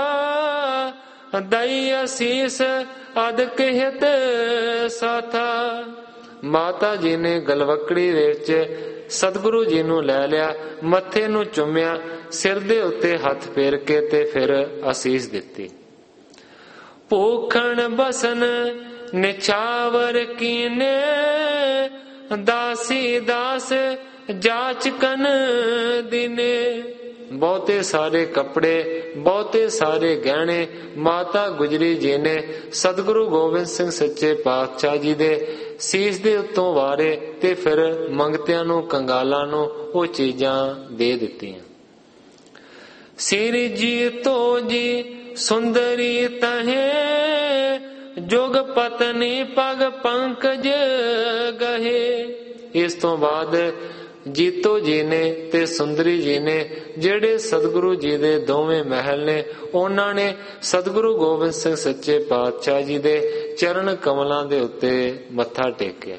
ਦਈ ਅਸੀਸ ਅਦਕ ਹਿਤ ਸਾਥਾ। ਮਾਤਾ ਜੀ ਨੇ ਗਲਵਕੜੀ ਵਿੱਚ ਸਤਿਗੁਰੂ ਜੀ ਨੂੰ ਲੈ ਲਿਆ, ਮੱਥੇ ਨੂੰ ਚੁੰਮਿਆ, ਸਿਰ ਦੇ ਉੱਤੇ ਹੱਥ ਫੇਰ ਕੇ ਤੇ ਫਿਰ ਅਸੀਸ ਦਿੱਤੀ। ਭੂਖਣ ਬਸਨ ਨਿਛਾਵਰ ਕੀਨੇ, ਦਾਸੀ ਦਾਸ ਜਾਚਕਨ ਦਿਨੇ। ਬਹੁਤੇ ਸਾਰੇ ਕੱਪੜੇ, ਬਹੁਤੇ ਸਾਰੇ ਗਹਿਣੇ ਮਾਤਾ ਗੁਜਰੀ ਜੀ ਨੇ ਸਤਿਗੁਰੂ ਗੋਬਿੰਦ ਸਿੰਘ ਸੱਚੇ ਪਾਤਸ਼ਾਹ ਜੀ ਦੇ ਸੀਸ ਦੇ ਉੱਤੋਂ ਵਾਰੇ ਤੇ ਫਿਰ ਮੰਗਤਿਆਂ ਨੂੰ, ਕੰਗਾਲਾਂ ਨੂੰ ਉਹ ਚੀਜ਼ਾਂ ਦੇ ਦਿੱਤੀਆਂ। ਸਿਰ ਜੀ ਤੋ ਜੀ ਸੁੰਦਰੀ ਤਹੇ, ਜੁਗ ਪਤਨੀ ਪਗ ਪੰਕਜ ਗਹੇ। ਇਸ ਤੋਂ ਬਾਅਦ ਜੀਤੋ ਜੀ ਨੇ ਤੇ ਸੁੰਦਰੀ ਜੀ ਨੇ ਜਿਹੜੇ ਸਤਿਗੁਰੂ ਜੀ ਦੇ ਦੋਵੇਂ ਮਹਿਲ ਨੇ, ਉਹਨਾਂ ਨੇ ਸਤਿਗੁਰੂ ਗੋਬਿੰਦ ਸਿੰਘ ਸੱਚੇ ਪਾਤਸ਼ਾਹ ਜੀ ਦੇ ਚਰਨ ਕਮਲਾਂ ਦੇ ਉੱਤੇ ਮੱਥਾ ਟੇਕਿਆ।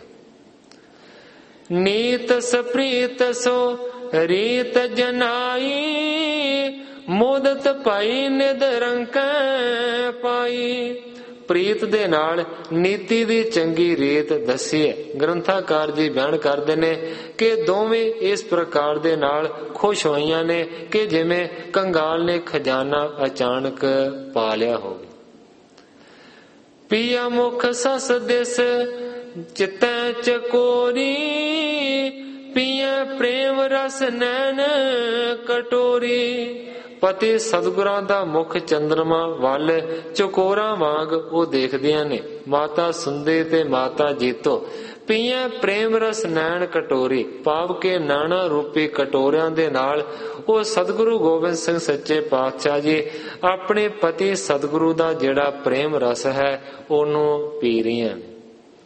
ਨੀਤ ਸਪ੍ਰੀਤ ਸੋ ਰੀਤ ਜਨਾਈ, ਮੋਦਤ ਪਾਈ ਨਿਦ ਰੰਕ ਪਾਈ। ਪ੍ਰੀਤ ਦੇ ਨਾਲ ਨੀਤੀ ਦੀ ਚੰਗੀ ਰੀਤ ਦੱਸੀ ਹੈ। ਗ੍ਰੰਥਾਕਾਰ ਜੀ ਬਿਆਨ ਕਰਦੇ ਨੇ ਕਿ ਦੋਵੇਂ ਇਸ ਪ੍ਰਕਾਰ ਦੇ ਨਾਲ ਖੁਸ਼ ਹੋਈਆਂ ਨੇ ਕਿ ਜਿਵੇਂ ਕੰਗਾਲ ਨੇ ਖਜ਼ਾਨਾ ਅਚਾਨਕ ਪਾ ਲਿਆ ਹੋਵੇ। ਪਿਆ ਮੁਖ ਸਸ ਦਿਸ ਚਿਤੈ ਚਕੋਰੀ, ਪਿਆ ਪ੍ਰੇਮ ਰਸ ਨੈਣ ਕਟੋਰੀ। ਪਤੀ ਸਤਿਗੁਰਾਂ ਦਾ ਮੁਖ ਚੰਦਰਮਾ ਵੱਲ ਚਕੋਰਾਂ ਵਾਂਗ ਉਹ ਦੇਖਦੀਆਂ ਨੇ। ਮਾਤਾ ਸੁੰਦੇ ਤੇ ਮਾਤਾ ਜੀਤੋ ਪੀਏ ਪ੍ਰੇਮ ਰਸ ਨੈਣ ਕਟੋਰੀ, ਭਾਵ ਕੇ ਨਾਨਾ ਰੂਪੀ ਕਟੋਰਿਆਂ ਦੇ ਨਾਲ ਉਹ ਸਤਿਗੁਰੂ ਗੋਬਿੰਦ ਸਿੰਘ ਸੱਚੇ ਪਾਤਸ਼ਾਹ ਜੀ ਆਪਣੇ ਪਤੀ ਸਤਿਗੁਰੂ ਦਾ ਜਿਹੜਾ ਪ੍ਰੇਮ ਰਸ ਹੈ ਉਹਨੂੰ ਪੀ ਰਹੀਆਂ ਨੇ।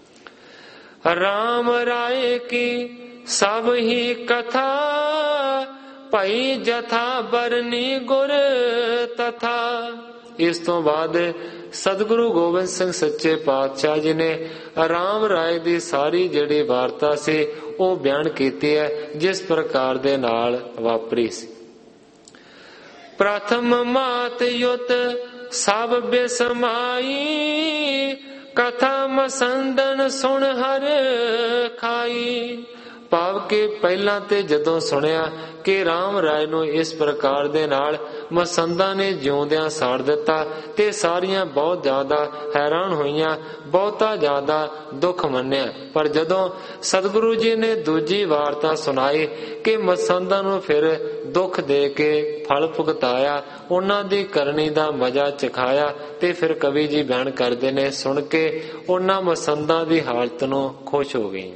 ਰਾਮ ਰਾਏ ਕੀ ਸਭ ਹੀ ਕਥਾ, ਭਾਈ ਜਥਾ ਬਰਨੀ ਗੁਰ ਤਥਾ। ਇਸ ਤੋਂ ਬਾਅਦ ਸਤਿਗੁਰੂ ਗੋਬਿੰਦ ਸਿੰਘ ਸੱਚੇ ਪਾਤਸ਼ਾਹ ਜੀ ਨੇ ਰਾਮ ਰਾਏ ਦੀ ਸਾਰੀ ਜਿਹੜੀ ਵਾਰਤਾ ਸੀ ਉਹ ਬਿਆਨ ਕੀਤੀ ਹੈ, ਜਿਸ ਪ੍ਰਕਾਰ ਦੇ ਨਾਲ ਵਾਪਰੀ ਸੀ। ਪ੍ਰਥਮ ਮਾਤ ਯੁਤ ਸਭ ਬਿਸਮਾਈ, ਕਥਾ ਮਸੰਦਨ ਸੁਣ ਹਰ ਖਾਈ। ਭਾਵ ਕਿ ਪਹਿਲਾਂ ਤੇ ਜਦੋਂ ਸੁਣਿਆ ਕਿ ਰਾਮ ਰਾਏ ਨੂੰ ਇਸ ਪ੍ਰਕਾਰ ਦੇ ਨਾਲ ਮਸੰਦਾਂ ਨੇ ਜਿਉਂਦਿਆਂ ਸਾੜ ਦਿੱਤਾ ਤੇ ਸਾਰੀਆਂ ਬਹੁਤ ਜ਼ਿਆਦਾ ਹੈਰਾਨ ਹੋਈਆਂ, ਬਹੁਤਾ ਜ਼ਿਆਦਾ ਦੁੱਖ ਮੰਨਿਆ। ਪਰ ਜਦੋਂ ਸਤਿਗੁਰੂ ਜੀ ਨੇ ਦੂਜੀ ਵਾਰਤਾ ਸੁਣਾਈ ਕਿ ਮਸੰਦਾਂ ਨੂੰ ਫਿਰ ਦੁੱਖ ਦੇ ਕੇ ਫਲ ਭੁਗਤਾਇਆ, ਉਹਨਾਂ ਦੀ ਕਰਨੀ ਦਾ ਮਜ਼ਾ ਚਖਾਇਆ, ਤੇ ਫਿਰ ਕਵੀ ਜੀ ਬਿਆਨ ਕਰਦੇ ਨੇ ਸੁਣ ਕੇ ਉਹਨਾਂ ਮਸੰਦਾਂ ਦੀ ਹਾਲਤ ਨੂੰ ਖੁਸ਼ ਹੋ ਗਈ।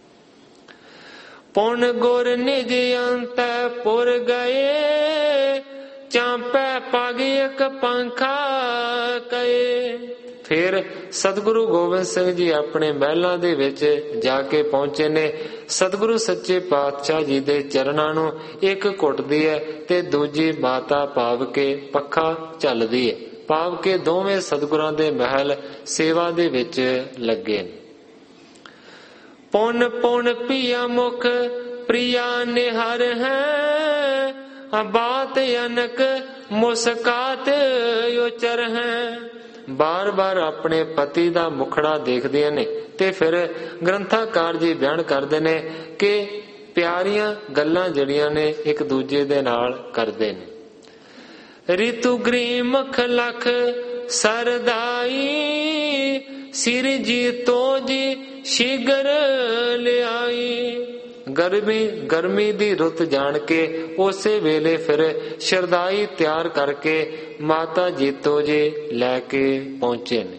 ਪੁਨ ਗੁਰ ਨਿਜ ਅੰਤੈ ਪੁਰ ਗਏ, ਚਾਂਪੈ ਪਗ ਇਕ ਪੰਖਾ ਕਏ। ਫਿਰ ਸਤਿਗੁਰੂ ਗੋਬਿੰਦ ਸਿੰਘ ਜੀ ਆਪਣੇ ਮਹਿਲਾਂ ਦੇ ਵਿੱਚ ਜਾ ਕੇ ਪਹੁੰਚੇ ਨੇ। ਸਤਿਗੁਰੂ ਸੱਚੇ ਪਾਤਸ਼ਾਹ ਜੀ ਦੇ ਚਰਨਾਂ ਨੂੰ ਇੱਕ ਘੁੱਟਦੀ ਹੈ ਤੇ ਦੂਜੀ ਮਾਤਾ ਭਾਵ ਕੇ ਪੱਖਾ ਝੱਲਦੀ ਹੈ, ਭਾਵ ਕੇ ਦੋਵੇਂ ਸਤਿਗੁਰਾਂ ਦੇ ਮਹਿਲ ਸੇਵਾ ਦੇ ਵਿੱਚ ਲੱਗੇ ਨੇ। ਪੁਨ ਪੁਨ ਪਿਆ ਮੁਖ प्रिया निहर है बात अनक मुस्कात उचर है। बार बार अपने पति का मुखड़ा देखदे ने ते फिर ग्रंथाकार जी बयान करते ने कि प्यारियां गल्लां जड़ियां ने एक दूजे दे नाल करदे ने। ऋतु ग्रीमख लख सरदाई सिर जी तो जी शीगर ले आई। गर्मी गर्मी दी रुत जान के उसे वेले फिर शरदाई तैयार करके माता जीतो जी लैके पहुंचे ने।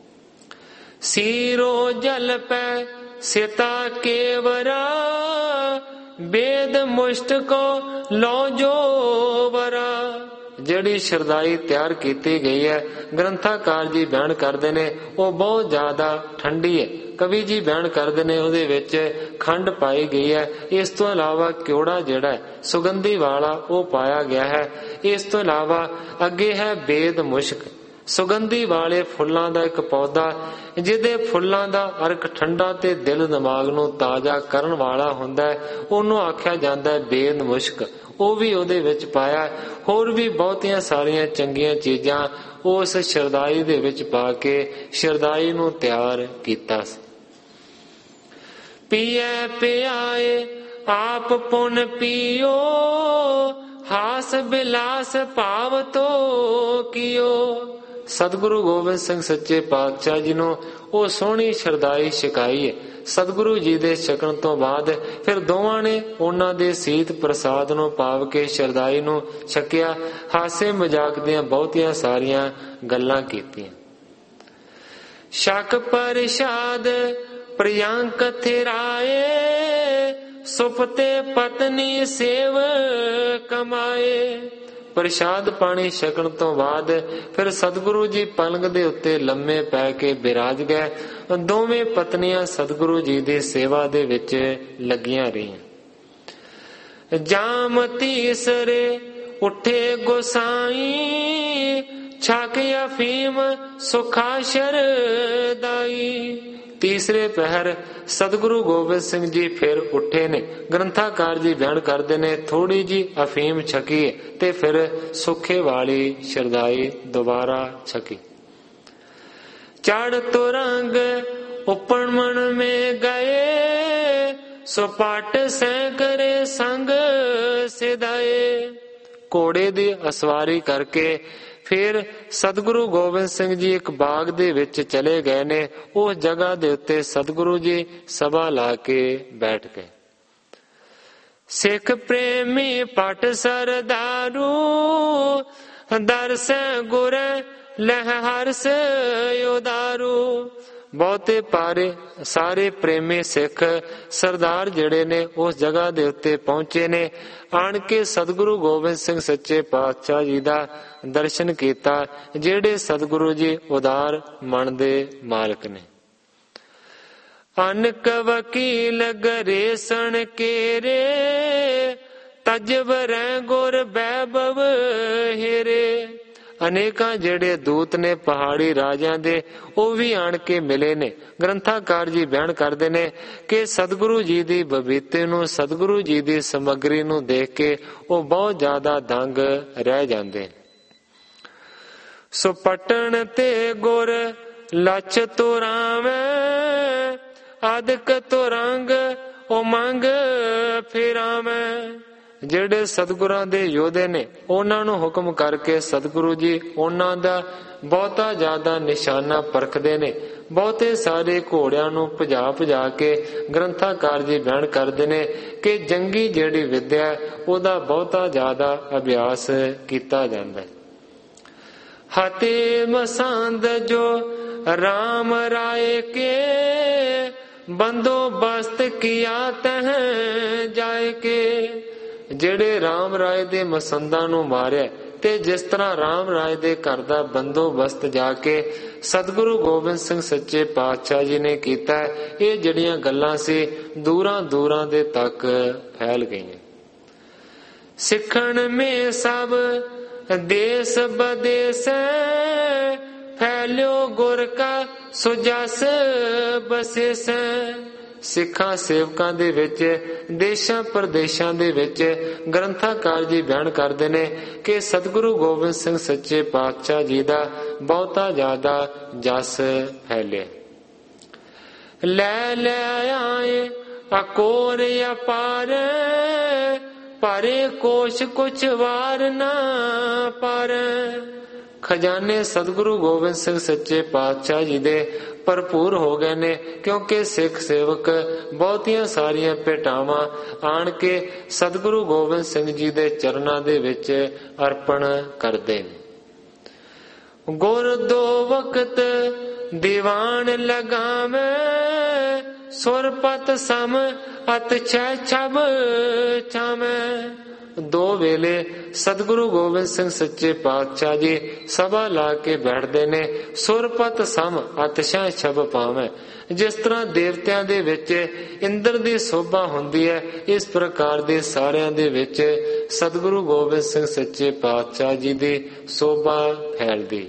सीरो जल पे सीता केवरा वेद मुष्ट को लो जो वरा। ਜਿਹੜੀ ਸ਼ਰਦਾਈ ਤਿਆਰ ਕੀਤੀ ਗਈ ਹੈ ਗ੍ਰੰਥਾਕਾਰ ਜੀ ਬਿਆਨ ਕਰਦੇ ਨੇ ਉਹ ਬਹੁਤ ਜ਼ਿਆਦਾ ਠੰਡੀ ਹੈ। ਕਵੀ ਜੀ ਬਿਆਨ ਕਰਦੇ ਨੇ ਉਹਦੇ ਵਿੱਚ ਖੰਡ ਪਾਈ ਗਈ ਹੈ। ਇਸ ਤੋਂ ਇਲਾਵਾ ਕਿਉੜਾ ਜਿਹੜਾ ਹੈ ਸੁਗੰਧੀ ਵਾਲਾ ਉਹ ਪਾਇਆ ਗਿਆ ਹੈ। ਇਸ ਤੋਂ ਇਲਾਵਾ ਅੱਗੇ ਹੈ ਬੇਦ ਮੁਸ਼ਕ, ਸੁਗੰਧੀ ਵਾਲੇ ਫੁੱਲਾਂ ਦਾ ਇੱਕ ਪੌਦਾ ਜਿਹਦੇ ਫੁੱਲਾਂ ਦਾ ਅਰਕ ਠੰਡਾ ਤੇ ਦਿਲ ਦਿਮਾਗ ਨੂੰ ਤਾਜ਼ਾ ਕਰਨ ਵਾਲਾ ਹੁੰਦਾ ਹੈ, ਉਹਨੂੰ ਆਖਿਆ ਜਾਂਦਾ ਹੈ ਬੇਦ ਮੁਸ਼ਕ। ਉਹ ਵੀ ਉਹਦੇ ਵਿੱਚ ਪਾਇਆ। ਹੋਰ ਵੀ ਬਹੁਤੀਆਂ ਸਾਰੀਆਂ ਚੰਗੀਆਂ ਚੀਜ਼ਾਂ ਉਸ ਸ਼ਰਦਾਈ ਦੇ ਵਿੱਚ ਪਾ ਕੇ ਸ਼ਰਦਾਈ ਨੂੰ ਤਿਆਰ ਕੀਤਾ ਸੀ। ਪੀਏ ਪਿਆਏ ਆਪ ਪੁਨ ਪੀਓ ਹਾਸ ਬਿਲਾਸ ਭਾਵ ਤੋ ਕੀਓ। ਸਤਿਗੁਰੂ ਗੋਬਿੰਦ ਸਿੰਘ ਸੱਚੇ ਪਾਤਸ਼ਾਹ ਜੀ ਨੂੰ ਉਹ ਸੋਹਣੀ ਸ਼ਰਦਾਈ ਛਕਾਈ ਹੈ। ਸਤਿਗੁਰੂ ਜੀ ਦੇ ਛਕਣ ਤੋਂ ਬਾਅਦ ਫਿਰ ਦੋਵਾਂ ਨੇ ਉਹਨਾਂ ਦੇ ਸੀਤ ਪ੍ਰਸਾਦ ਨੂੰ ਪਾਵ ਕੇ ਸ਼ਰਦਾਈ ਨੂੰ ਛਕਿਆ। ਹਾਸੇ ਮਜ਼ਾਕ ਦੀਆਂ ਬਹੁਤੀਆਂ ਸਾਰੀਆਂ ਗੱਲਾਂ ਕੀਤੀਆਂ। ਸ਼ਕ ਪ੍ਰਸਾਦ ਪ੍ਰਿਯੰਕ ਥਿਰਾਏ ਸੁਪਤੇ ਪਤਨੀ ਸੇਵ ਕਮਾਏ। ਪ੍ਰਸ਼ਾਦ ਪਾਣੀ ਛਕਣ ਤੋਂ ਬਾਅਦ ਫਿਰ ਸਤਿਗੁਰੂ ਜੀ ਪਲੰਗ ਦੇ ਉੱਤੇ ਲੰਮੇ ਪੈ ਕੇ ਬਿਰਾਜ ਗਏ। ਦੋਵੇਂ ਪਤਨੀਆਂ ਸਤਿਗੁਰੂ ਜੀ ਦੀ ਸੇਵਾ ਦੇ ਵਿੱਚ ਲੱਗੀਆਂ ਰਹੀਆਂ। ਜਾਮ ਤੀਸਰੇ ਉੱਠੇ ਗੋਸਾਈ ਛਕ ਅਫੀਮ ਸੁਖਾਸ਼ਰ ਦਾਈ। ਤੀਸਰੇ ਪਹਿਰ ਸਤਿਗੁਰੂ ਗੋਬਿੰਦ ਸਿੰਘ ਜੀ ਫਿਰ ਉੱਠੇ ਨੇ। ਗ੍ਰੰਥਾਕਾਰ ਜੀ ਬਿਆਨ ਕਰਦੇ ਨੇ ਥੋੜੀ ਜੀ ਅਫੀਮ ਛਕੀ ਤੇ ਫਿਰ ਸੁੱਖੇ ਵਾਲੀ ਸ਼ਰਦਾਈ ਦੁਬਾਰਾ ਛਕੀ। ਚੜ ਤੁਰੰਗ ਉਪਣ ਮਨ ਮੇ ਗਏ ਸੁਪਾਟ ਸੈਂਕਰੇ ਸੰਗ ਸਿਦਾਏ। ਘੋੜੇ ਦੀ ਅਸਵਾਰੀ ਕਰਕੇ ਫਿਰ ਸਤਿਗੁਰੂ ਗੋਬਿੰਦ ਸਿੰਘ ਜੀ ਇੱਕ ਬਾਗ ਦੇ ਵਿੱਚ ਚਲੇ ਗਏ ਨੇ। ਉਸ ਜਗ੍ਹਾ ਦੇ ਉੱਤੇ ਸਤਿਗੁਰੂ ਜੀ ਸਭਾ ਲਾ ਕੇ ਬੈਠ ਗਏ। ਸਿੱਖ ਪ੍ਰੇਮੀ ਪਟ ਸਰਦਾਰੂ ਦਰਸ ਗੁਰ ਲਹਿ ਹਰਸ ਉਦਾਰੂ। ਬਹੁਤੇ ਪਾਰੇ ਸਾਰੇ ਪ੍ਰੇਮੀ ਸਿੱਖ ਸਰਦਾਰ ਜਿਹੜੇ ਨੇ ਉਸ ਜਗ੍ਹਾ ਦੇ ਉੱਤੇ ਪਹੁੰਚੇ ਨੇ। ਆਣ ਕੇ ਸਤਿਗੁਰੂ ਗੋਬਿੰਦ ਸਿੰਘ ਸੱਚੇ ਪਾਤਸ਼ਾਹ ਜੀ ਦਾ ਦਰਸ਼ਨ ਕੀਤਾ, ਜਿਹੜੇ ਸਤਿਗੁਰੂ ਜੀ ਉਦਾਰ ਮਨ ਦੇ ਮਾਲਕ ਨੇ। ਅਨਕ ਵਕੀਲ ਗਰੇਸਣ ਕੇਰੇ ਤਜਵਰੈ ਗੁਰ ਬੈਭਵ ਹੇਰੇ। ਅਨੇਕਾਂ ਜਿਹੜੇ ਦੂਤ ਨੇ ਪਹਾੜੀ ਰਾਜਿਆਂ ਦੇ ਉਹ ਵੀ ਆਣ ਕੇ ਮਿਲੇ ਨੇ। ਗ੍ਰੰਥਾਕਾਰ ਜੀ ਬਿਆਨ ਕਰਦੇ ਨੇ ਕਿ ਸਤਿਗੁਰੂ ਜੀ ਦੀ ਬਬੀਤੇ ਨੂੰ, ਸਤਿਗੁਰੂ ਜੀ ਦੀ ਸਮੱਗਰੀ ਨੂੰ ਦੇਖ ਕੇ ਉਹ ਬਹੁਤ ਜ਼ਿਆਦਾ ਦੰਗ ਰਹਿ ਜਾਂਦੇ। ਸੋ ਪਟਣ ਤੇ ਗੁਰ ਲਛ ਤੁਰਾਵੇਂ ਆਦਿਕ ਤੁਰੰਗ ਉਮੰਗ ਫਿਰਾਵੇਂ। ਜਿਹੜੇ ਸਤਿਗੁਰਾਂ ਦੇ ਯੋਧੇ ਨੇ ਉਹਨਾਂ ਨੂੰ ਹੁਕਮ ਕਰਕੇ ਸਤਿਗੁਰੂ ਜੀ ਉਹਨਾਂ ਦਾ ਬਹੁਤਾ ਜ਼ਿਆਦਾ ਨਿਸ਼ਾਨਾ ਪਰਖਦੇ ਨੇ। ਬਹੁਤੇ ਸਾਰੇ ਘੋੜਿਆਂ ਨੂੰ ਭਜਾ ਭਜਾ ਕੇ ਗ੍ਰੰਥਾਕਾਰ ਜੀ ਬਿਆਨ ਕਰਦੇ ਨੇ ਕਿ ਜੰਗੀ ਜਿਹੜੀ ਵਿਦਿਆ ਉਹਦਾ ਬਹੁਤਾ ਜ਼ਿਆਦਾ ਅਭਿਆਸ ਕੀਤਾ ਜਾਂਦਾ ਹੈ। ਹਾਤੇ ਮਸੰਦ ਜੋ ਰਾਮ ਰਾਏ ਕੇ ਬੰਦੋਬਸਤ ਕੀਆ ਤਹ ਜਾਏ ਕੇ। ਜਿਹੜੇ ਰਾਮ ਰਾਏ ਦੇ ਮਸੰਦਾਂ ਨੂੰ ਮਾਰਿਆ ਤੇ ਜਿਸ ਤਰ੍ਹਾਂ ਰਾਮ ਰਾਏ ਦੇ ਘਰ ਦਾ ਬੰਦੋਬਸਤ ਜਾ ਕੇ ਸਤਿਗੁਰੂ ਗੋਬਿੰਦ ਸਿੰਘ ਸੱਚੇ ਪਾਤਸ਼ਾਹ ਜੀ ਨੇ ਕੀਤਾ, ਇਹ ਜਿਹੜੀਆਂ ਗੱਲਾਂ ਸੀ ਦੂਰਾਂ ਦੂਰਾਂ ਦੇ ਤੱਕ ਫੈਲ ਗਈਆਂ। ਸਿੱਖਣ ਮੇ ਸਭ ਦੇਸ ਬਦੇਸ ਫੈਲਿਓ ਗੁਰ ਕਾ ਸੁਜਸ ਬਸੇਸ। ਸਿੱਖਾਂ ਸੇਵਕਾਂ ਦੇ ਵਿੱਚ ਦੇਸ਼ਾਂ ਪ੍ਰਦੇਸ਼ਾਂ ਦੇ ਵਿੱਚ ਗ੍ਰੰਥਾਕਾਰ ਜੀ ਬਿਆਨ ਕਰਦੇ ਨੇ ਕਿ ਸਤਿਗੁਰੂ ਗੋਬਿੰਦ ਸਿੰਘ ਸੱਚੇ ਪਾਤਸ਼ਾਹ ਜੀ ਦਾ ਬਹੁਤਾ ਜ਼ਿਆਦਾ ਜਸ ਫੈਲਿਆ। ਲੈ ਲੈ ਆਏ ਅਕੋਰ ਅਪਾਰ, ਭਰੇ ਕੋਸ਼ ਕੁਛ ਵਾਰ ਨਾ ਪਰ। ਖਜ਼ਾਨੇ ਸਤਿਗੁਰੂ ਗੋਬਿੰਦ ਸਿੰਘ ਸੱਚੇ ਪਾਤਸ਼ਾਹ ਜੀ ਦੇ ਭਰਪੂਰ ਹੋ ਗਏ ਨੇ, ਕਿਉਂਕਿ ਸਿੱਖ ਸੇਵਕ ਬਹੁਤੀਆਂ ਸਾਰੀਆਂ ਭੇਟਾਵਾਂ ਆਣ ਕੇ ਸਤਿਗੁਰੂ ਗੋਬਿੰਦ ਸਿੰਘ ਜੀ ਦੇ ਚਰਨਾਂ ਦੇ ਵਿੱਚ ਅਰਪਣ ਕਰਦੇ ਨੇ। ਗੁਰ ਦੋ ਵਕਤ ਦੀਵਾਨ ਲਗਾਵੇਂ, ਸੁਰਪਤ ਸਮ ਅਤ ਛੈ ਛਬ ਛਾਵੇਂ। ਦੋ ਵੇਲੇ ਸਤਿਗੁਰੂ ਗੋਬਿੰਦ ਸਿੰਘ ਸੱਚੇ ਪਾਤਸ਼ਾਹ ਜੀ ਸਭਾ ਲਾ ਕੇ ਬੈਠਦੇ ਨੇ। ਸੁਰਪਤ ਸਮ ਅਤਿਸ਼ਾ ਛਬ ਪਾਵੇਂ, ਜਿਸ ਤਰ੍ਹਾਂ ਦੇਵਤਿਆਂ ਦੇ ਵਿੱਚ ਇੰਦਰ ਦੀ ਸੋਭਾ ਹੁੰਦੀ ਹੈ, ਇਸ ਪ੍ਰਕਾਰ ਦੇ ਸਾਰਿਆਂ ਦੇ ਵਿੱਚ ਸਤਿਗੁਰੂ ਗੋਬਿੰਦ ਸਿੰਘ ਸੱਚੇ ਪਾਤਸ਼ਾਹ ਜੀ ਦੀ ਸੋਭਾ ਫੈਲਦੀ।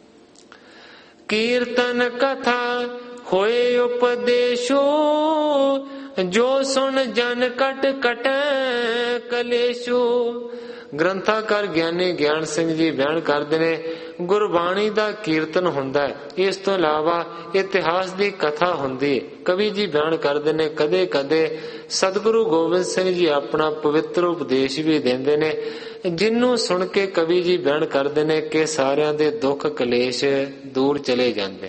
ਕੀਰਤਨ ਕਥਾ ਹੋਏ ਉਪਦੇਸ਼ੋ, ਜੋ ਸੁਣ ਜਨ ਕਟ ਕਟੈ ਕਲੇਸ਼ੋ। ਗ੍ਰੰਥਾਕਾਰ ਗਿਆਨੀ ਗਿਆਨ ਸਿੰਘ ਜੀ ਬਿਆਨ ਕਰਦੇ ਨੇ ਗੁਰਬਾਣੀ ਦਾ ਕੀਰਤਨ ਹੁੰਦਾ ਹੈ, ਇਸ ਤੋਂ ਇਲਾਵਾ ਇਤਿਹਾਸ ਦੀ ਕਥਾ ਹੁੰਦੀ ਹੈ। ਕਵੀ ਜੀ ਬਿਆਨ ਕਰਦੇ ਨੇ ਕਦੇ ਕਦੇ ਸਤਿਗੁਰੂ ਗੋਬਿੰਦ ਸਿੰਘ ਜੀ ਆਪਣਾ ਪਵਿੱਤਰ ਉਪਦੇਸ਼ ਵੀ ਦਿੰਦੇ ਨੇ, ਜਿਹਨੂੰ ਸੁਣ ਕੇ ਕਵੀ ਜੀ ਬਿਆਨ ਕਰਦੇ ਨੇ ਕਿ ਸਾਰਿਆਂ ਦੇ ਦੁੱਖ ਕਲੇਸ਼ ਦੂਰ ਚਲੇ ਜਾਂਦੇ।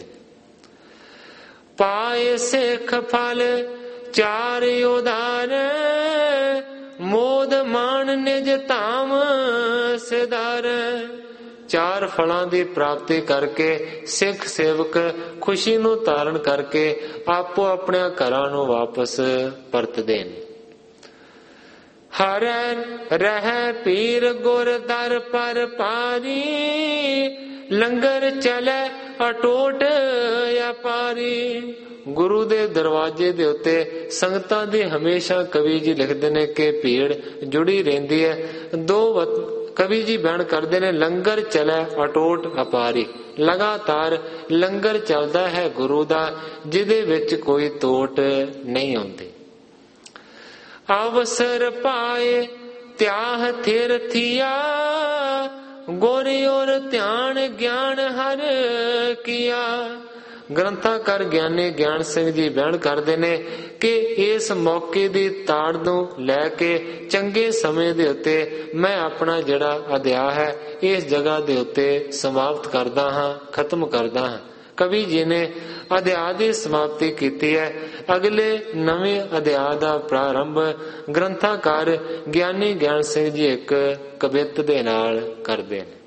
ਪਾਏ ਸਿੱਖ ਫਲ ਚਾਰ ਉਦਾਰ, ਮੋਦ ਮਾਨ ਨਿਜ ਧਾਮ ਸਿਦਾਰ। ਚਾਰ ਫਲਾਂ ਦੀ ਪ੍ਰਾਪਤੀ ਕਰਕੇ ਸਿੱਖ ਸੇਵਕ ਖੁਸ਼ੀ ਨੂੰ ਧਾਰਨ ਕਰਕੇ ਆਪੋ ਆਪਣੇ ਘਰਾਂ ਨੂੰ ਵਾਪਸ ਪਰਤਦੇ ਨੇ। ਹਰੈ ਰਹਿ ਪੀਰ ਗੁਰ ਦਰ ਪਰ ਪਾਰੀ, ਲੰਗਰ ਚਲੇ ਅਟੋਟ ਅਪਾਰੀ। ਗੁਰੂ ਦੇ ਦਰਵਾਜ਼ੇ ਦੇ ਉੱਤੇ ਸੰਗਤਾਂ ਦੀ ਹਮੇਸ਼ਾ ਕਵੀ ਜੀ ਲਿਖਦੇ ਨੇ ਕਿ ਭੀੜ ਜੁੜੀ ਰਹਿੰਦੀ ਹੈ। ਦੋ ਕਵੀ ਜੀ ਬਿਆਨ ਕਰਦੇ ਨੇ ਲੰਗਰ ਚਲੇ ਅਟੋਟ ਅਪਾਰੀ, ਲਗਾਤਾਰ ਲੰਗਰ ਚੱਲਦਾ ਹੈ ਗੁਰੂ ਦਾ, ਜਿਹਦੇ ਵਿੱਚ ਕੋਈ ਤੋਟ ਨਹੀਂ ਆਉਂਦੀ। ਅਵਸਰ ਪਾਏ ਤਿਆਹ ਥਿਰ ਥੀਆ, ਗੁਰ ਔਰ ਧਿਆਨ ਗਿਆਨ ਹਰ ਕੀਆ। ਗ੍ਰੰਥਾਕਾਰ ਗਿਆਨੀ ਗਿਆਨ ਸਿੰਘ ਜੀ ਬਿਆਨ ਕਰਦੇ ਨੇ ਕਿ ਇਸ ਮੌਕੇ ਦੀ ਤਾੜ ਨੂੰ ਲੈ ਕੇ ਚੰਗੇ ਸਮੇਂ ਦੇ ਉੱਤੇ ਮੈਂ ਆਪਣਾ ਜਿਹੜਾ ਅਧਿਆਇ ਹੈ ਇਸ ਜਗ੍ਹਾ ਦੇ ਉੱਤੇ ਸਮਾਪਤ ਕਰਦਾ ਹਾਂ, ਖਤਮ ਕਰਦਾ ਹਾਂ। ਕਵੀ ਜੀ ਨੇ ਅਧਿਆਇ ਦੀ ਸਮਾਪਤੀ ਕੀਤੀ ਹੈ। ਅਗਲੇ ਨਵੇਂ ਅਧਿਆਇ ਦਾ ਪ੍ਰਾਰੰਭ ਗ੍ਰੰਥਾਕਾਰ ਗਿਆਨੀ ਗਿਆਨ ਸਿੰਘ ਜੀ ਇੱਕ ਕਵਿਤ ਦੇ ਨਾਲ ਕਰਦੇ ਨੇ।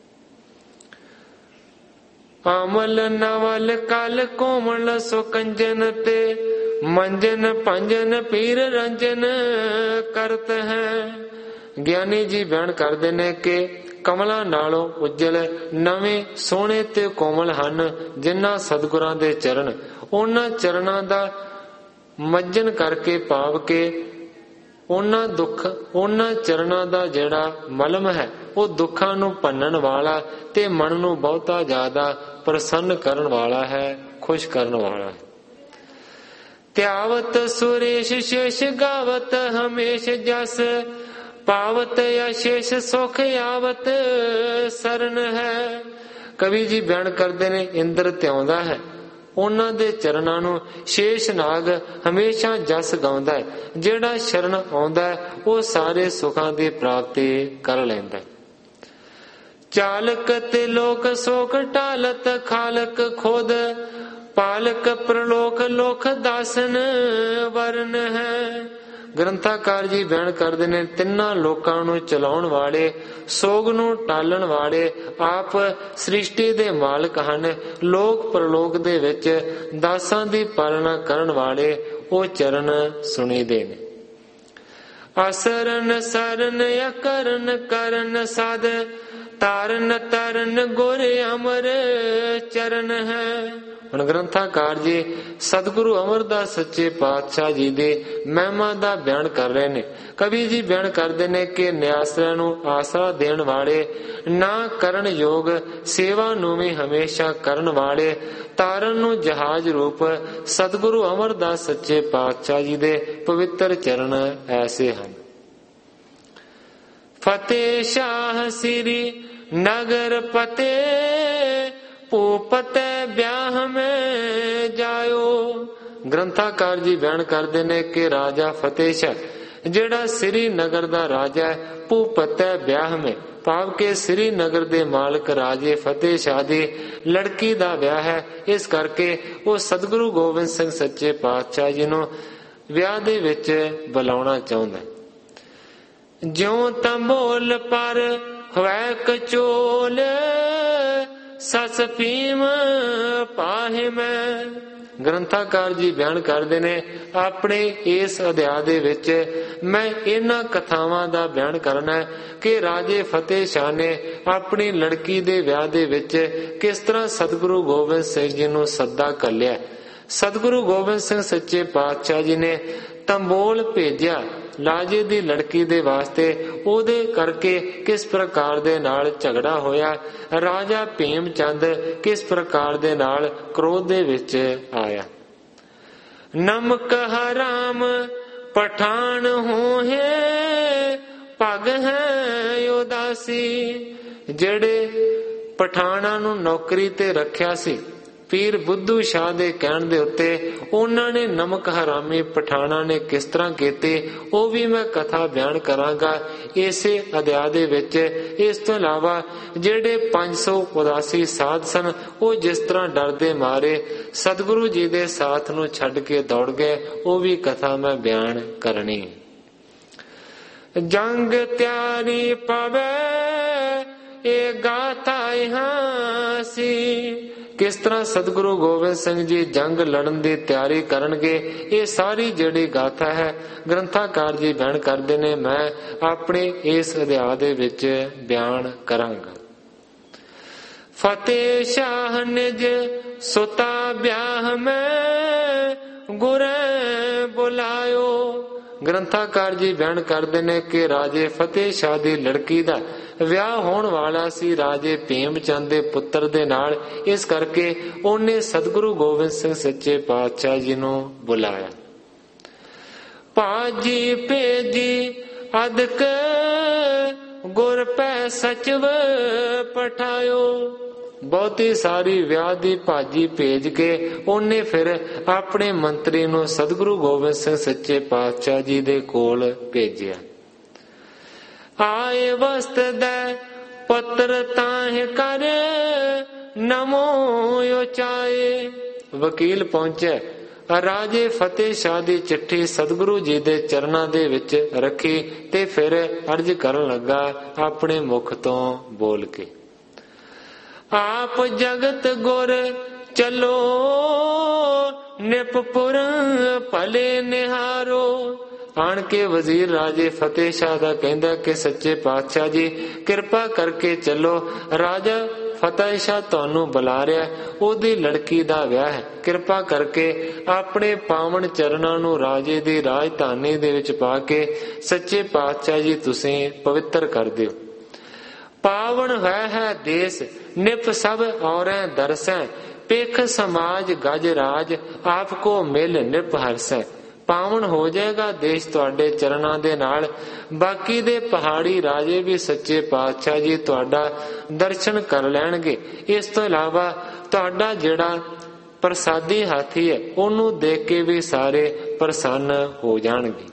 ਅਮਲ ਨਵਲ ਕਲ ਕੋਮਲ ਸੁਕੰਜਨ ਤੇ, ਮੰਜਨ ਪੰਜਨ ਪੀਰ ਰੰਜਨ ਕਰਤ ਹੈ। ਗਿਆਨੀ ਜੀ ਬਿਆਨ ਕਰਦੇ ਨੇ ਕਿ ਕਮਲਾਂ ਨਾਲੋਂ ਉਜਲ ਨਵੇਂ ਸੋਹਣੇ ਤੇ ਕੋਮਲ ਹਨ ਜਿਨ੍ਹਾਂ ਸਤਿਗੁਰਾਂ ਦੇ ਚਰਨ। ਉਹਨਾਂ ਚਰਨਾਂ ਦਾ ਮੰਜਨ ਕਰਕੇ ਭਾਵ ਕੇ ਉਹਨਾਂ ਦੁੱਖ ਉਹਨਾਂ ਚਰਨਾਂ ਦਾ ਜਿਹੜਾ ਮਲਮ ਹੈ ਉਹ ਦੁੱਖਾਂ ਨੂੰ ਭੰਨਣ ਵਾਲਾ ਤੇ ਮਨ ਨੂੰ ਬਹੁਤਾ ਜ਼ਿਆਦਾ ਪ੍ਰਸੰਨ ਕਰਨ ਵਾਲਾ ਹੈ, ਖੁਸ਼ ਕਰਨ ਵਾਲਾ ਹੈ। ਧਿਆਵਤ ਸੁਰੇਸ਼ ਸ਼ੇਸ਼ ਗਾਵਤ ਹਮੇਸ਼ ਜਸ, ਪਾਵਤ ਅਸ਼ੇਸ਼ ਸੁਖ ਆਵਤ ਸਰਨ ਹੈ। ਕਵੀ ਜੀ ਬਿਆਨ ਕਰਦੇ ਨੇ ਇੰਦਰ ਧਿਆਉਂਦਾ ਹੈ ਉਹਨਾਂ ਦੇ ਚਰਨਾਂ ਨੂੰ, ਸ਼ੇਸ਼ ਨਾਗ ਹਮੇਸ਼ਾ ਜਸ ਗਾਉਂਦਾ ਹੈ। ਜਿਹੜਾ ਸ਼ਰਨ ਆਉਂਦਾ ਹੈ ਉਹ ਸਾਰੇ ਸੁਖਾਂ ਦੀ ਪ੍ਰਾਪਤੀ ਕਰ ਲੈਂਦਾ ਹੈ। ਚਾਲਕ ਤੇ ਲੋਕ ਸੋਖ ਟਾਲਤ ਖਾਲਕ ਖੁਦ, ਪਾਲਕ ਪ੍ਰਲੋਕ ਲੋਕ ਦਾਸਨ ਵਰਨ ਹੈ। ਗ੍ਰੰਥਾਕਾਰ ਜੀ ਬਿਆਨ ਕਰਦੇ ਨੇ ਤਿੰਨਾਂ ਲੋਕਾਂ ਨੂੰ ਚਲਾਉਣ ਵਾਲੇ, ਸੋਗ ਨੂੰ ਟਾਲਣ ਵਾਲੇ ਆਪ ਸ੍ਰਿਸ਼ਟੀ ਦੇ ਮਾਲਕ ਹਨ। ਲੋਕ ਪ੍ਰਲੋਕ ਦੇ ਵਿੱਚ ਦਾਸਾਂ ਦੀ ਪਾਲਣਾ ਕਰਨ ਵਾਲੇ ਉਹ ਚਰਨ ਸੁਣੀਦੇ ਨੇ। ਅਸਰਨ ਸਰਨ ਅਕਰਨ ਕਰਨ ਸਦ, ਤਾਰਨ ਤਰਨ ਗੁਰ ਅਮਰ ਚਰਨ ਹੈ। ਹੁਣ ਗ੍ਰੰਥਾਕਾਰ ਜੀ ਸਤਿਗੁਰੂ ਅਮਰਦਾਸ ਸੱਚੇ ਪਾਤਸ਼ਾਹ ਜੀ ਦੇ ਮਹਿਮਾ ਦਾ ਬਿਆਨ ਕਰ ਰਹੇ ਨੇ। ਕਵੀ ਜੀ ਬਿਆਨ ਕਰਦੇ ਨੇ ਕਿ ਨਿਆਸਰਿਆਂ ਨੂੰ ਆਸਰਾ ਦੇਣ ਵਾਲੇ, ਨਾ ਕਰਨ ਯੋਗ ਸੇਵਾ ਨੂੰ ਵੀ ਹਮੇਸ਼ਾ ਕਰਨ ਵਾਲੇ, ਤਾਰਨ ਨੂੰ ਜਹਾਜ਼ ਰੂਪ ਸਤਿਗੁਰੂ ਅਮਰਦਾਸ ਸੱਚੇ ਪਾਤਸ਼ਾਹ ਜੀ ਦੇ ਪਵਿੱਤਰ ਚਰਨ ਐਸੇ ਹਨ। ਫਤਿਹ ਸ਼ਾਹ ਸ੍ਰੀ ਨਗਰ ਪਤੇ, ਭੂਪਤੈ ਵਿਆਹ ਮੈਂ ਜਾਇਓ। ਗ੍ਰੰਥਾਕਾਰ ਜੀ ਬਿਆਨ ਕਰਦੇ ਨੇ ਕਿ ਰਾਜਾ ਫਤਿਹ ਸ਼ਾਹ ਜਿਹੜਾ ਸ੍ਰੀ ਨਗਰ ਦਾ ਰਾਜਾ ਹੈ, ਭੂਪਤੈ ਵਿਆਹ ਮੈਂ ਭਾਵ ਕਿ ਸ੍ਰੀ ਨਗਰ ਦੇ ਮਾਲਕ ਰਾਜੇ ਫਤਿਹ ਸ਼ਾਹ ਦੀ ਲੜਕੀ ਦਾ ਵਿਆਹ ਹੈ। ਇਸ ਕਰਕੇ ਉਹ ਸਤਿਗੁਰੂ ਗੋਬਿੰਦ ਸਿੰਘ ਸੱਚੇ ਪਾਤਸ਼ਾਹ ਜੀ ਨੂੰ ਵਿਆਹ ਦੇ ਵਿੱਚ ਬੁਲਾਉਣਾ ਚਾਹੁੰਦਾ। ਜਿਉ ਤੰਬੋਲ ਪਰ ਹੋਇ ਕਚੋਲ, ਸਸ ਭੀਮ ਪਾਹੇ ਮੈਂ। ਗ੍ਰੰਥਾਕਾਰ ਜੀ ਬਿਆਨ ਕਰਦੇ ਨੇ ਆਪਣੇ ਇਸ ਅਧਿਆਇ ਦੇ ਵਿੱਚ ਮੈਂ ਇਹਨਾਂ ਕਥਾਵਾਂ ਦਾ ਬਿਆਨ ਕਰਨਾ ਹੈ ਕਿ ਰਾਜੇ ਫਤਿਹ ਸ਼ਾਹ ਨੇ ਆਪਣੀ ਲੜਕੀ ਦੇ ਵਿਆਹ ਦੇ ਵਿੱਚ ਕਿਸ ਤਰ੍ਹਾਂ ਸਤਿਗੁਰੂ ਗੋਬਿੰਦ ਸਿੰਘ ਜੀ ਨੂੰ ਸੱਦਾ ਘੱਲਿਆ। ਸਤਿਗੁਰੂ ਗੋਬਿੰਦ ਸਿੰਘ ਸੱਚੇ ਪਾਤਸ਼ਾਹ ਜੀ ਨੇ ਤੰਬੋਲ ਭੇਜਿਆ ਰਾਜੇ ਦੀ ਲੜਕੀ ਦੇ ਵਾਸਤੇ। ਉਹਦੇ ਕਰਕੇ ਕਿਸ ਪ੍ਰਕਾਰ ਦੇ ਨਾਲ ਝਗੜਾ ਹੋਇਆ, ਰਾਜਾ ਭੀਮ ਚੰਦ ਕਿਸ ਪ੍ਰਕਾਰ ਦੇ ਨਾਲ ਕ੍ਰੋਧ ਦੇ ਵਿੱਚ ਆਇਆ। ਨਮਕ ਹਰਾਮ ਪਠਾਨ ਹੋਏ, ਪਗ ਹੈ ਉਦਾਸੀ। ਜਿਹੜੇ ਪਠਾਨਾਂ ਨੂੰ ਨੌਕਰੀ ਤੇ ਰੱਖਿਆ ਸੀ ਪੀਰ ਬੁੱਧੂ ਸ਼ਾਹ ਦੇ ਕਹਿਣ ਦੇ ਉੱਤੇ, ਉਹਨਾਂ ਨੇ ਨਮਕ ਹਰਾਮੀ ਪਠਾਨਾਂ ਨੇ ਕਿਸ ਤਰ੍ਹਾਂ ਕੀਤੀ ਉਹ ਵੀ ਮੈਂ ਕਥਾ ਬਿਆਨ ਕਰਾਂਗਾ ਇਸੇ ਅਧਿਆਇ ਦੇ ਵਿੱਚ। ਇਸ ਤੋਂ ਇਲਾਵਾ ਜਿਹੜੇ ਪੰਜ ਸੌ ਉਦਾਸੀ ਸਾਧ ਸਨ ਉਹ ਜਿਸ ਤਰ੍ਹਾਂ ਡਰਦੇ ਮਾਰੇ ਸਤਿਗੁਰੂ ਜੀ ਦੇ ਸਾਥ ਨੂੰ ਛੱਡ ਕੇ ਦੌੜ ਗਏ, ਉਹ ਵੀ ਕਥਾ ਮੈਂ ਬਿਆਨ ਕਰਨੀ। ਜੰਗ ਤਿਆਰੀ ਪਵੇ ਇਹ ਗਾਥਾ ਇਹਾਂ ਸੀ। ਕਿਸ ਤਰ੍ਹਾਂ ਸਤਿਗੁਰੂ ਗੋਬਿੰਦ ਸਿੰਘ ਜੀ ਜੰਗ ਲੜਨ ਦੀ ਤਿਆਰੀ ਕਰਨਗੇ, ਇਹ ਸਾਰੀ ਜਿਹੜੀ ਗਾਥਾ ਹੈ ਗ੍ਰੰਥਾਕਾਰ ਜੀ ਬਿਆਨ ਕਰਦੇ ਨੇ, ਮੈਂ ਆਪਣੇ ਇਸ ਅਧਿਆਇ ਦੇ ਵਿੱਚ ਬਿਆਨ ਕਰਾਂਗਾ। ਫਤਿਹ ਸ਼ਾਹ ਨਿਜ ਸੁਤਾ ਵਿਆਹ ਮੈਂ, ਗੁਰੇ ਬੁਲਾਇਓ। ਗ੍ਰੰਥਾਕਾਰ ਜੀ ਬਿਆਨ ਕਰਦੇ ਨੇ ਕਿ ਰਾਜੇ ਫਤਿਹ ਸ਼ਾਹ ਦੀ ਲੜਕੀ ਦਾ ਵਿਆਹ ਹੋਣ ਵਾਲਾ ਸੀ ਰਾਜੇ ਭੀਮ ਚੰਦ ਦੇ ਪੁੱਤਰ ਦੇ ਨਾਲ। ਇਸ ਕਰਕੇ ਉਹਨੇ ਸਤਿਗੁਰੂ ਗੋਬਿੰਦ ਸਿੰਘ ਸੱਚੇ ਪਾਤਸ਼ਾਹ ਜੀ ਨੂੰ ਬੁਲਾਇਆ। ਭਾਜੀ ਭੇਜੀ ਅਦਕ ਗੁਰ ਪੈ ਸਚਵ ਪਠਾਇਓ। ਬਹੁਤੀ ਸਾਰੀ ਵਿਆਹ ਦੀ ਭਾਜੀ ਭੇਜ ਕੇ ਉਹਨੇ ਫਿਰ ਆਪਣੇ ਮੰਤਰੀ ਨੂੰ ਸਤਿਗੁਰੂ ਗੋਬਿੰਦ ਸਿੰਘ ਸੱਚੇ ਪਾਤਸ਼ਾਹ ਜੀ ਦੇ ਕੋਲ ਭੇਜਿਆ। ਆਏ ਵਸਤ ਦੇ ਪੱਤਰ ਤਾਹਿ ਕਰ, ਨਮੋ ਉਚਾਏ। ਵਕੀਲ ਪਹੁੰਚੇ, ਰਾਜੇ ਫਤਿਹ ਸ਼ਾਹ ਦੀ ਚਿੱਠੀ ਸਤਿਗੁਰੂ ਜੀ ਦੇ ਚਰਨਾਂ ਦੇ ਵਿੱਚ ਰੱਖੀ ਤੇ ਫਿਰ ਅਰਜ ਕਰਨ ਲੱਗਾ ਆਪਣੇ ਮੁਖ ਤੋਂ ਬੋਲ ਕੇ। ਆਪ ਜਗਤ ਗੁਰ ਚਲੋ, ਨਿਪਪੁਰ ਭਲੇ ਨਿਹਾਰੋ। ਆਣ ਕੇ ਵਜ਼ੀਰ ਰਾਜੇ ਫਤਿਹ ਸ਼ਾਹ ਦਾ ਕਹਿੰਦਾ ਕਿ ਸੱਚੇ ਪਾਤਸ਼ਾਹ ਜੀ ਕਿਰਪਾ ਕਰਕੇ ਚੱਲੋ, ਰਾਜਾ ਫਤਿਹ ਸ਼ਾਹ ਤੁਹਾਨੂੰ ਬੁਲਾ ਰਿਹਾ, ਉਹਦੀ ਲੜਕੀ ਦਾ ਵਿਆਹ ਹੈ। ਕਿਰਪਾ ਕਰਕੇ ਆਪਣੇ ਪਾਵਨ ਚਰਨਾਂ ਨੂੰ ਰਾਜੇ ਦੀ ਰਾਜਧਾਨੀ ਦੇ ਵਿੱਚ ਪਾ ਕੇ ਸੱਚੇ ਪਾਤਸ਼ਾਹ ਜੀ ਤੁਸੀਂ ਪਵਿੱਤਰ ਕਰ ਦਿਓ। ਪਾਵਨ ਹੈ ਹੈ ਦੇਸ ਨਿਪ ਸਭ ਔਰੈ ਦਰਸੈ, ਪੇਖ ਸਮਾਜ ਗਜ ਰਾਜ ਆਪ ਕੋ ਮਿਲ ਨਿਪ ਹਰਸੈ। ਪਾਵਨ ਹੋ ਜਾਏਗਾ ਦੇਸ਼ ਤੁਹਾਡੇ ਚਰਨਾਂ ਦੇ ਨਾਲ। ਬਾਕੀ ਦੇ ਪਹਾੜੀ ਰਾਜੇ ਵੀ ਸੱਚੇ ਪਾਤਸ਼ਾਹ ਜੀ ਤੁਹਾਡਾ ਦਰਸ਼ਨ ਕਰ ਲੈਣਗੇ। ਇਸ ਤੋਂ ਇਲਾਵਾ ਤੁਹਾਡਾ ਜਿਹੜਾ ਪ੍ਰਸਾਦੀ ਹਾਥੀ ਹੈ ਉਹਨੂੰ ਦੇਖ ਕੇ ਵੀ ਸਾਰੇ ਪ੍ਰਸੰਨ ਹੋ ਜਾਣਗੇ।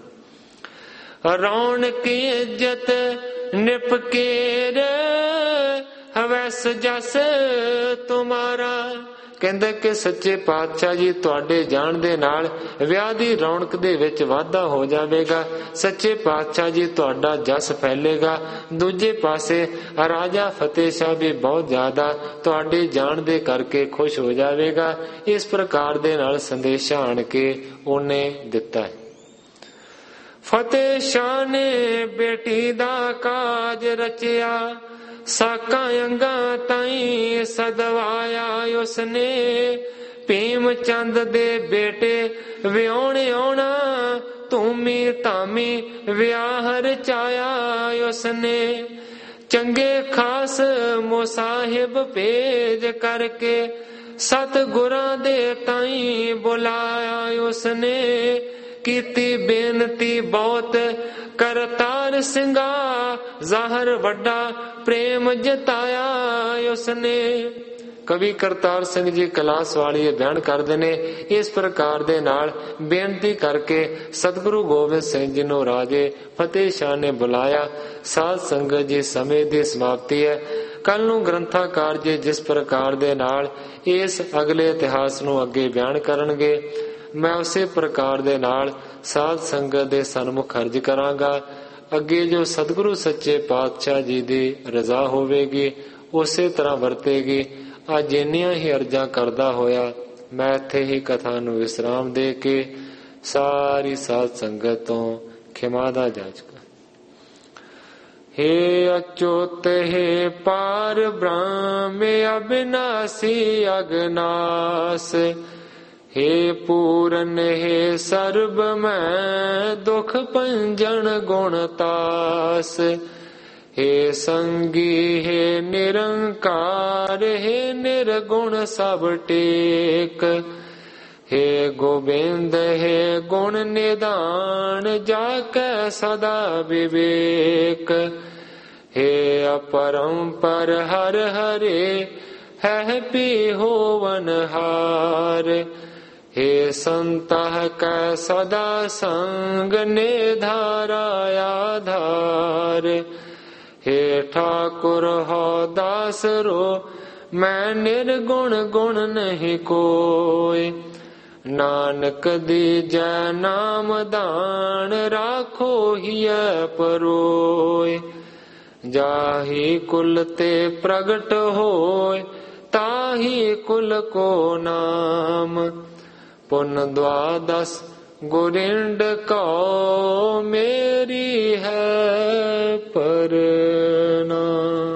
ਰੌਣਕ ਇੱਜ਼ਤ ਨਿਪਕੇਰ ਹਵੈਸ ਜਸ ਤੁਮਾਰਾ। ਕਹਿੰਦੇ ਕਿ ਸੱਚੇ ਪਾਤਸ਼ਾਹ ਜੀ ਤੁਹਾਡੇ ਜਾਣ ਦੇ ਨਾਲ ਵਿਆਹ ਦੀ ਰੌਣਕ ਦੇ ਵਿੱਚ ਵਾਧਾ ਹੋ ਜਾਵੇਗਾ। ਸੱਚੇ ਪਾਤਸ਼ਾਹ ਜੀ ਤੁਹਾਡਾ ਜਸ ਫੈਲੇਗਾ। ਦੂਜੇ ਪਾਸੇ ਰਾਜਾ ਫਤਿਹ ਸ਼ਾਹ ਵੀ ਬਹੁਤ ਜ਼ਿਆਦਾ ਤੁਹਾਡੇ ਜਾਣ ਦੇ ਕਰਕੇ ਖੁਸ਼ ਹੋ ਜਾਵੇਗਾ। ਇਸ ਪ੍ਰਕਾਰ ਦੇ ਨਾਲ ਸੰਦੇਸ਼ਾ ਆਣ ਕੇ ਉਹਨੇ ਦਿੱਤਾ ਹੈ। ਫਤਿਹ ਸ਼ਾਹ ਨੇ ਬੇਟੀ ਦਾ ਕਾਜ ਰਚਿਆ, ਸਾਕਾਂ ਅੰਗਾਂ ਤਾਈਂ ਸਦਵਾਇਆ ਉਸਨੇ, ਭੀਮ ਚੰਦ ਦੇ ਬੇਟੇ ਵਿਆਹੁਣੇ ਆਉਣਾ, ਧੂਮੀ ਧਾਮੀ ਵਿਆਹ ਰਚਾਇਆ ਉਸਨੇ। ਚੰਗੇ ਖਾਸ ਮੁਸਾਹਿਬ ਭੇਜ ਕਰਕੇ ਸਤਿਗੁਰਾਂ ਦੇ ਤਾਈਂ ਬੁਲਾਇਆ ਉਸਨੇ। ਕੀਤੀ ਬੇਨਤੀ ਬਹੁਤ ਕਰਤਾਰ ਸਿੰਘਾ, ਜ਼ਾਹਰ ਵੱਡਾ ਪ੍ਰੇਮ ਜਤਾਇਆ ਉਸਨੇ। ਕਵੀ ਕਰਤਾਰ ਸਿੰਘ ਜੀ ਕਲਾਸ ਵਾਲੀ ਬਿਆਨ ਕਰਦੇ ਨੇ, ਇਸ ਪ੍ਰਕਾਰ ਦੇ ਨਾਲ ਬੇਨਤੀ ਕਰਕੇ ਸਤਿਗੁਰੂ ਗੋਬਿੰਦ ਸਿੰਘ ਜੀ ਨੂੰ ਰਾਜੇ ਫਤਿਹ ਸ਼ਾਹ ਨੇ ਬੁਲਾਇਆ। ਸਾਧ ਸੰਗਤ ਜੀ, ਸਮੇਂ ਦੀ ਸਮਾਪਤੀ ਹੈ। ਕੱਲ ਨੂੰ ਗ੍ਰੰਥਾਕਾਰ ਜੀ ਜਿਸ ਪ੍ਰਕਾਰ ਦੇ ਨਾਲ ਇਸ ਅਗਲੇ ਇਤਿਹਾਸ ਨੂੰ ਅੱਗੇ ਬਿਆਨ ਕਰਨਗੇ, ਮੈਂ ਉਸੇ ਪ੍ਰਕਾਰ ਦੇ ਨਾਲ ਸਾਧ ਸੰਗਤ ਦੇ ਸਨਮੁਖ ਅਰਜ ਕਰਾਂਗਾ। ਅੱਗੇ ਜੋ ਸਤਿਗੁਰੂ ਸੱਚੇ ਪਾਤਸ਼ਾਹ ਜੀ ਦੀ ਰਜ਼ਾ ਹੋਵੇਗੀ ਉਸੇ ਤਰ੍ਹਾਂ ਵਰਤੇਗੀ। ਅੱਜ ਇੰਨੀਆਂ ਹੀ ਅਰਜ਼ਾਂ ਕਰਦਾ ਹੋਇਆ ਮੈਂ ਇੱਥੇ ਹੀ ਕਥਾ ਨੂੰ ਵਿਸਰਾਮ ਦੇ ਕੇ ਸਾਰੀ ਸਾਧ ਸੰਗਤ ਤੋਂ ਖਿਮਾ ਦਾ ਜਾਚਕਾਂ। हे अच्युत हे पार ब्रह्म अविनाशी अगनास, हे पूरन हे सर्ब मैं दुख पंजन गुणतास, हे संगी हे निरंकार, हे निर्गुण सब टेक, हे गोविंद हे गुण निदान, जाकै सदा विवेक, हे अपरंपर हर हरे है पी होवन हार, हे संतः कै सदा संग निधारा आधार, हे ठाकुर हो दास रो मैं निर्गुण गुण नहीं कोय, नानक दीजै नाम दान राखो हिय परोय, जाहि कुल ते प्रगट होय ताहि कुल को नाम, पुन द्वादश गुरिंड को मेरी है परनाम।